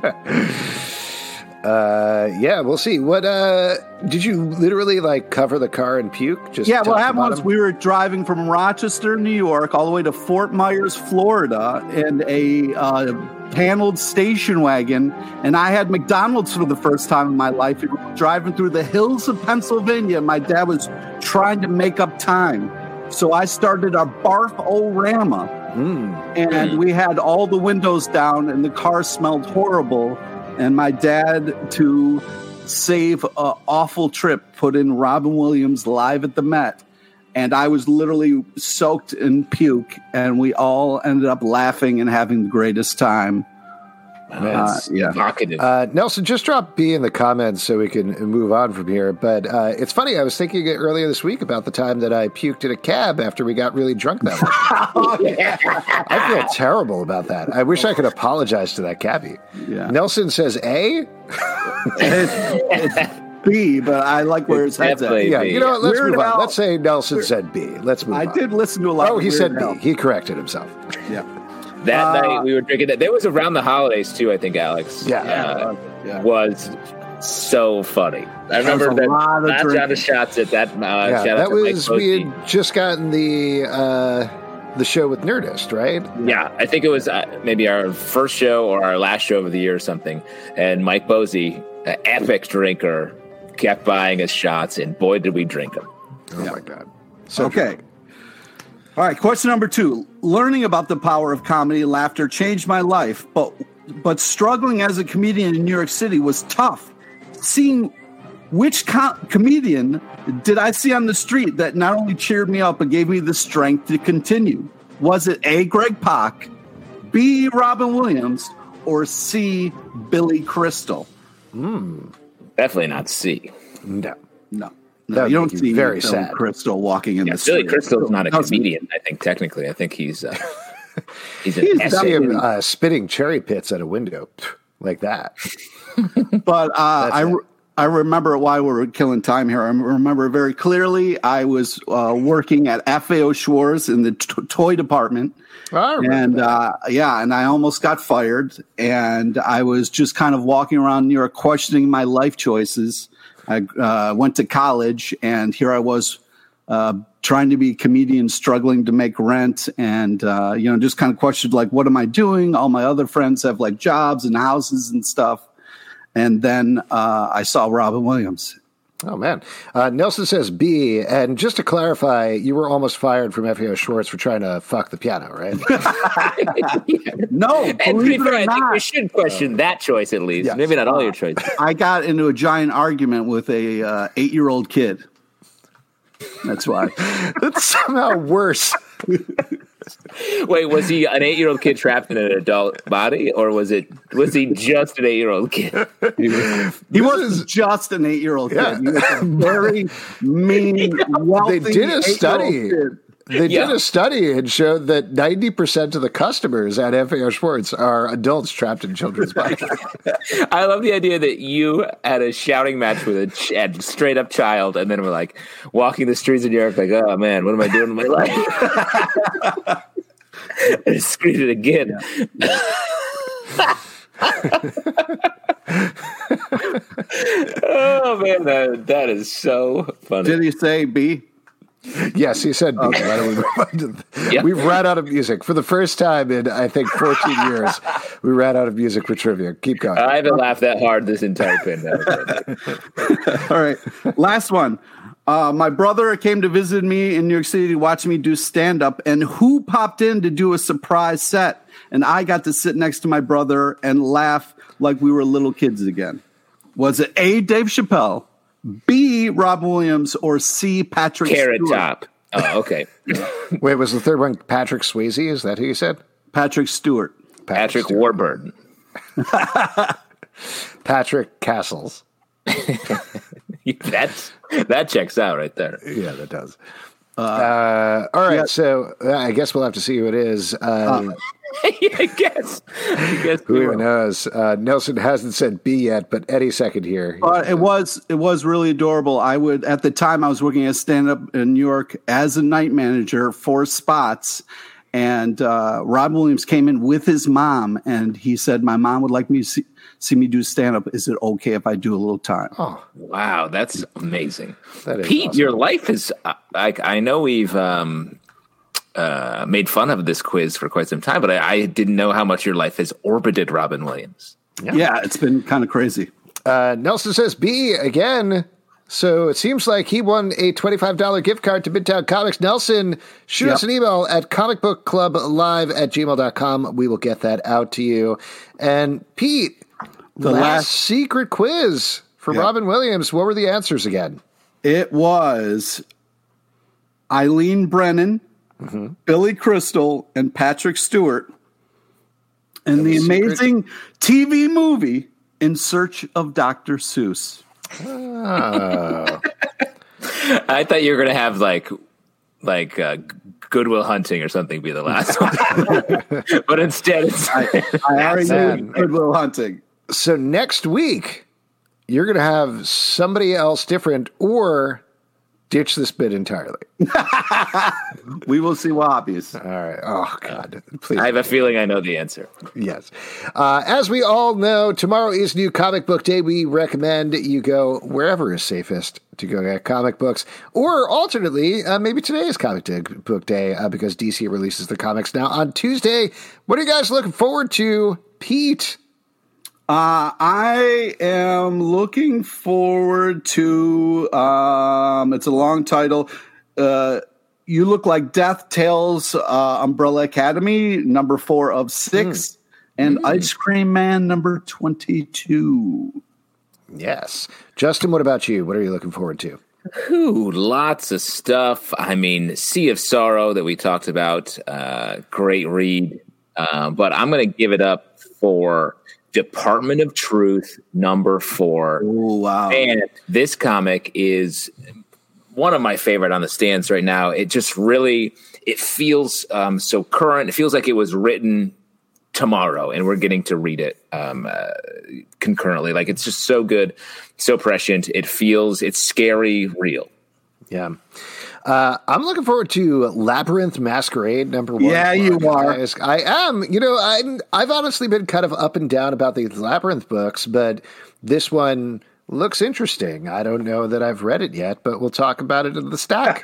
yeah. Uh, yeah, we'll see. What uh, did you literally like cover the car in puke? Just Yeah, top what to happened was bottom? we were driving from Rochester, New York, all the way to Fort Myers, Florida, in a uh, paneled station wagon, and I had McDonald's for the first time in my life. We were driving through the hills of Pennsylvania. My dad was trying to make up time, so I started a Barf-O-Rama, Mm. and we had all the windows down, and the car smelled horrible. And my dad, to save an awful trip, put in Robin Williams Live at the Met. And I was literally soaked in puke, and we all ended up laughing and having the greatest time. That's Uh, yeah. evocative. Uh, Nelson, just drop B in the comments so we can move on from here. But uh, it's funny, I was thinking earlier this week about the time that I puked in a cab after we got really drunk that much. I feel terrible about that. I wish I could apologize to that cabbie. Yeah. Nelson says A? It's, it's B, but I like where his head's at. Definitely. Yeah, you know what? Let's Weird move on. Al- Let's say Nelson said B. Let's move I on. did listen to a lot Oh, of he Weird said B. Al. He corrected himself. Yeah. that uh, night we were drinking that. There was around the holidays too, I think, Alex. Yeah. Uh, Yeah. was so funny. I remember a that lot of not drinking. out of shots at that. Uh, Yeah, shout out that to Mike was, we Posey. had just gotten the uh, the show with Nerdist, right? Yeah, I think it was uh, maybe our first show or our last show of the year or something. And Mike Posey, an epic drinker, kept buying us shots, and boy, did we drink them. Oh, my God. So Okay. All right, question number two. Learning about the power of comedy and laughter changed my life, but but struggling as a comedian in New York City was tough. Seeing which co- comedian did I see on the street that not only cheered me up but gave me the strength to continue? Was it A, Greg Pak, B, Robin Williams, or C, Billy Crystal? Definitely not C. No. No. That No, would you don't make you see very Billy sad. Crystal walking in Yeah, the street. Billy Crystal is not a Doesn't- comedian. I think technically, I think he's uh, he's an He's I essay. see him definitely- uh, spitting cherry pits at a window like that. But uh, I, it. re- I remember why we were killing time here. I remember very clearly. I was uh, working at F A O Schwartz in the t- toy department. I remember And that. uh, yeah, and I almost got fired. And I was just kind of walking around New York questioning my life choices. I uh, went to college, and here I was uh, trying to be a comedian, struggling to make rent, and uh, you know, just kind of questioned like, what am I doing? All my other friends have like jobs and houses and stuff. And then uh, I saw Robin Williams. Oh, man. Uh, Nelson says B. And just to clarify, you were almost fired from F A O Schwartz for trying to fuck the piano, right? No, And to be believe it fair, or I think we not, should question that choice at least. yes. Maybe not all your choices. I got into a giant argument with a uh, eight-year-old kid. That's why. That's somehow worse. Wait, was he an eight-year-old kid trapped in an adult body, or was it was he just an eight-year-old kid? He This wasn't is- just an eight-year-old Yeah. kid. He was a very mean, wealthy They did a eight-year-old study. kid. They Yeah. did a study and showed that ninety percent of the customers at F A O Schwartz are adults trapped in children's bodies. I love the idea that you had a shouting match with a, ch- a straight-up child, and then we're like walking the streets of New York, like, oh man, what am I doing with my life? And I screamed it again. Oh man, that, that is so funny. Did he say B? Yes, he said B. Why don't we move on to the- Yep. We've run out of music. For the first time in, I think, fourteen years, we ran out of music for trivia. Keep going. I haven't laughed that hard this entire pandemic. All right. Last one. Uh, my brother came to visit me in New York City to watch me do stand-up, and who popped in to do a surprise set? And I got to sit next to my brother and laugh like we were little kids again. Was it A, Dave Chappelle, B, Rob Williams, or C, Patrick Carrot Stewart? Top. Oh, okay. Wait, was the third one Patrick Swayze? Is that who you said? Patrick Stewart. Patrick Stewart. Warburton. Patrick Castles. That's that checks out right there. Yeah, that does. Uh, uh, all right, yeah. so uh, I guess we'll have to see who it is. Uh, Yeah, I guess. I guess who we even will. knows? Uh, Nelson hasn't said B yet, but any second here. Uh, it was it was really adorable. I would at the time I was working as stand up in New York as a night manager for spots, and uh, Rob Williams came in with his mom, and he said, "My mom would like me to see, see me do stand up. Is it okay if I do a little time?" Oh, Wow, that's amazing. That is Pete, awesome. your life is uh, like I know we've um, uh, made fun of this quiz for quite some time, but I, I didn't know how much your life has orbited Robin Williams. Yeah, it's been kind of crazy. Uh, Nelson says B again. So it seems like he won a twenty-five dollars gift card to Midtown Comics. Nelson, shoot Yep. us an email at comicbookclublive at gmail dot com. We will get that out to you. And Pete, the The last, last- secret quiz for Yep. Robin Williams. What were the answers again? It was Eileen Brennan, Billy Crystal, and Patrick Stewart in the was secret. amazing T V movie In Search of Doctor Seuss. I thought you were going to have like like uh, Goodwill Hunting or something be the last one, but instead it's I already sad. knew Goodwill Hunting. So next week, you're going to have somebody else different or ditch this bit entirely. We will see what hobbies. All right. Oh, God. Please. I have a feeling I know the answer. Yes. Uh, as we all know, tomorrow is New Comic Book Day. We recommend you go wherever is safest to go get comic books. Or alternately, uh, maybe today is Comic Day, Book Day uh, because D C releases the comics now on Tuesday. What are you guys looking forward to, Pete? Uh, I am looking forward to, um, it's a long title. Uh, You Look Like Death, Tales, uh, Umbrella Academy, number four of six, and Ice Cream Man, number twenty-two. Yes. Justin, what about you? What are you looking forward to? Ooh, lots of stuff. I mean, Sea of Sorrow that we talked about, uh, great read. Uh, but I'm going to give it up for Department of Truth, number four. Oh, wow. And this comic is one of my favorite on the stands right now. It just really, it feels um, so current. It feels like it was written tomorrow and we're getting to read it um, uh, concurrently. Like it's just so good, so prescient. It feels, it's scary, real. Yeah. Uh, I'm looking forward to Labyrinth Masquerade, number one. Yeah, you are. I am. You know, I'm, I've honestly been kind of up and down about these Labyrinth books, but this one looks interesting. I don't know that I've read it yet, but we'll talk about it in the stack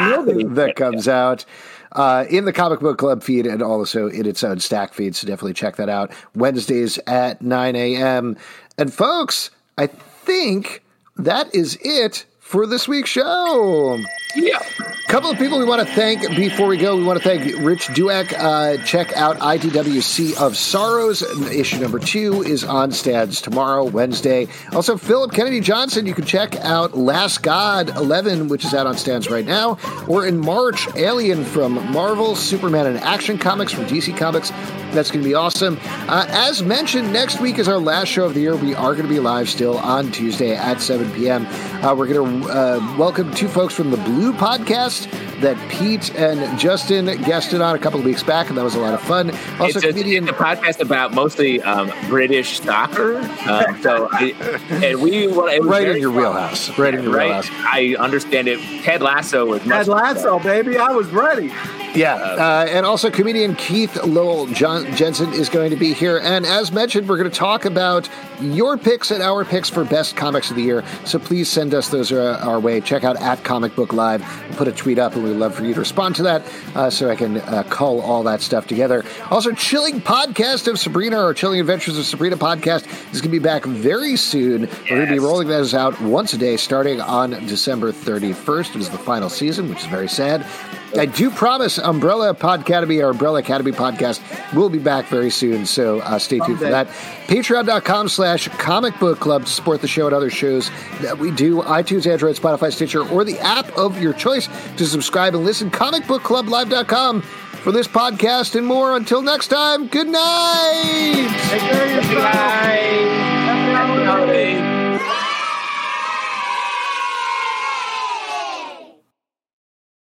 that comes out uh, in the Comic Book Club feed and also in its own stack feed, so definitely check that out. Wednesdays at nine a.m. And folks, I think that is it for this week's show. Yeah. A couple of people we want to thank before we go. We want to thank Rich Dueck. Uh, check out I D W C of Sorrows. Issue number two is on stands tomorrow, Wednesday. Also, Philip Kennedy Johnson. You can check out Last God eleven, which is out on stands right now. Or in March, Alien from Marvel, Superman and Action Comics from D C Comics. That's going to be awesome. Uh, as mentioned, next week is our last show of the year. We are going to be live still on Tuesday at seven p.m. Uh, we're going to uh, welcome two folks from the Blue Podcast that Pete and Justin guested on a couple of weeks back, and that was a lot of fun. Also, It's a, comedian. it's a podcast about mostly um, British soccer. Um, so, it, and we want it was Right in very your fun. wheelhouse. Right in your Right? wheelhouse. I understand it. Ted Lasso was much Ted Lasso, baby. I was ready. Yeah, uh, and also comedian Keith Lowell John Jensen is going to be here. And as mentioned, we're going to talk about your picks and our picks for best comics of the year. So please send us those uh, our way. Check out at Comic Book Live. We'll put a tweet up, and we'd love for you to respond to that uh, so I can uh, cull all that stuff together. Also, Chilling Podcast of Sabrina, or Chilling Adventures of Sabrina podcast is going to be back very soon. Yes. We're going to be rolling those out once a day starting on December thirty-first. It is the final season, which is very sad. I do promise Umbrella Podcademy, or Umbrella Academy podcast, will be back very soon, so uh, stay tuned for that. Patreon.com slash comic book club to support the show and other shows that we do. iTunes, Android, Spotify, Stitcher, or the app of your choice to subscribe and listen. comic book club live dot com for this podcast and more. Until next time, good night! Take care of yourself. Good night.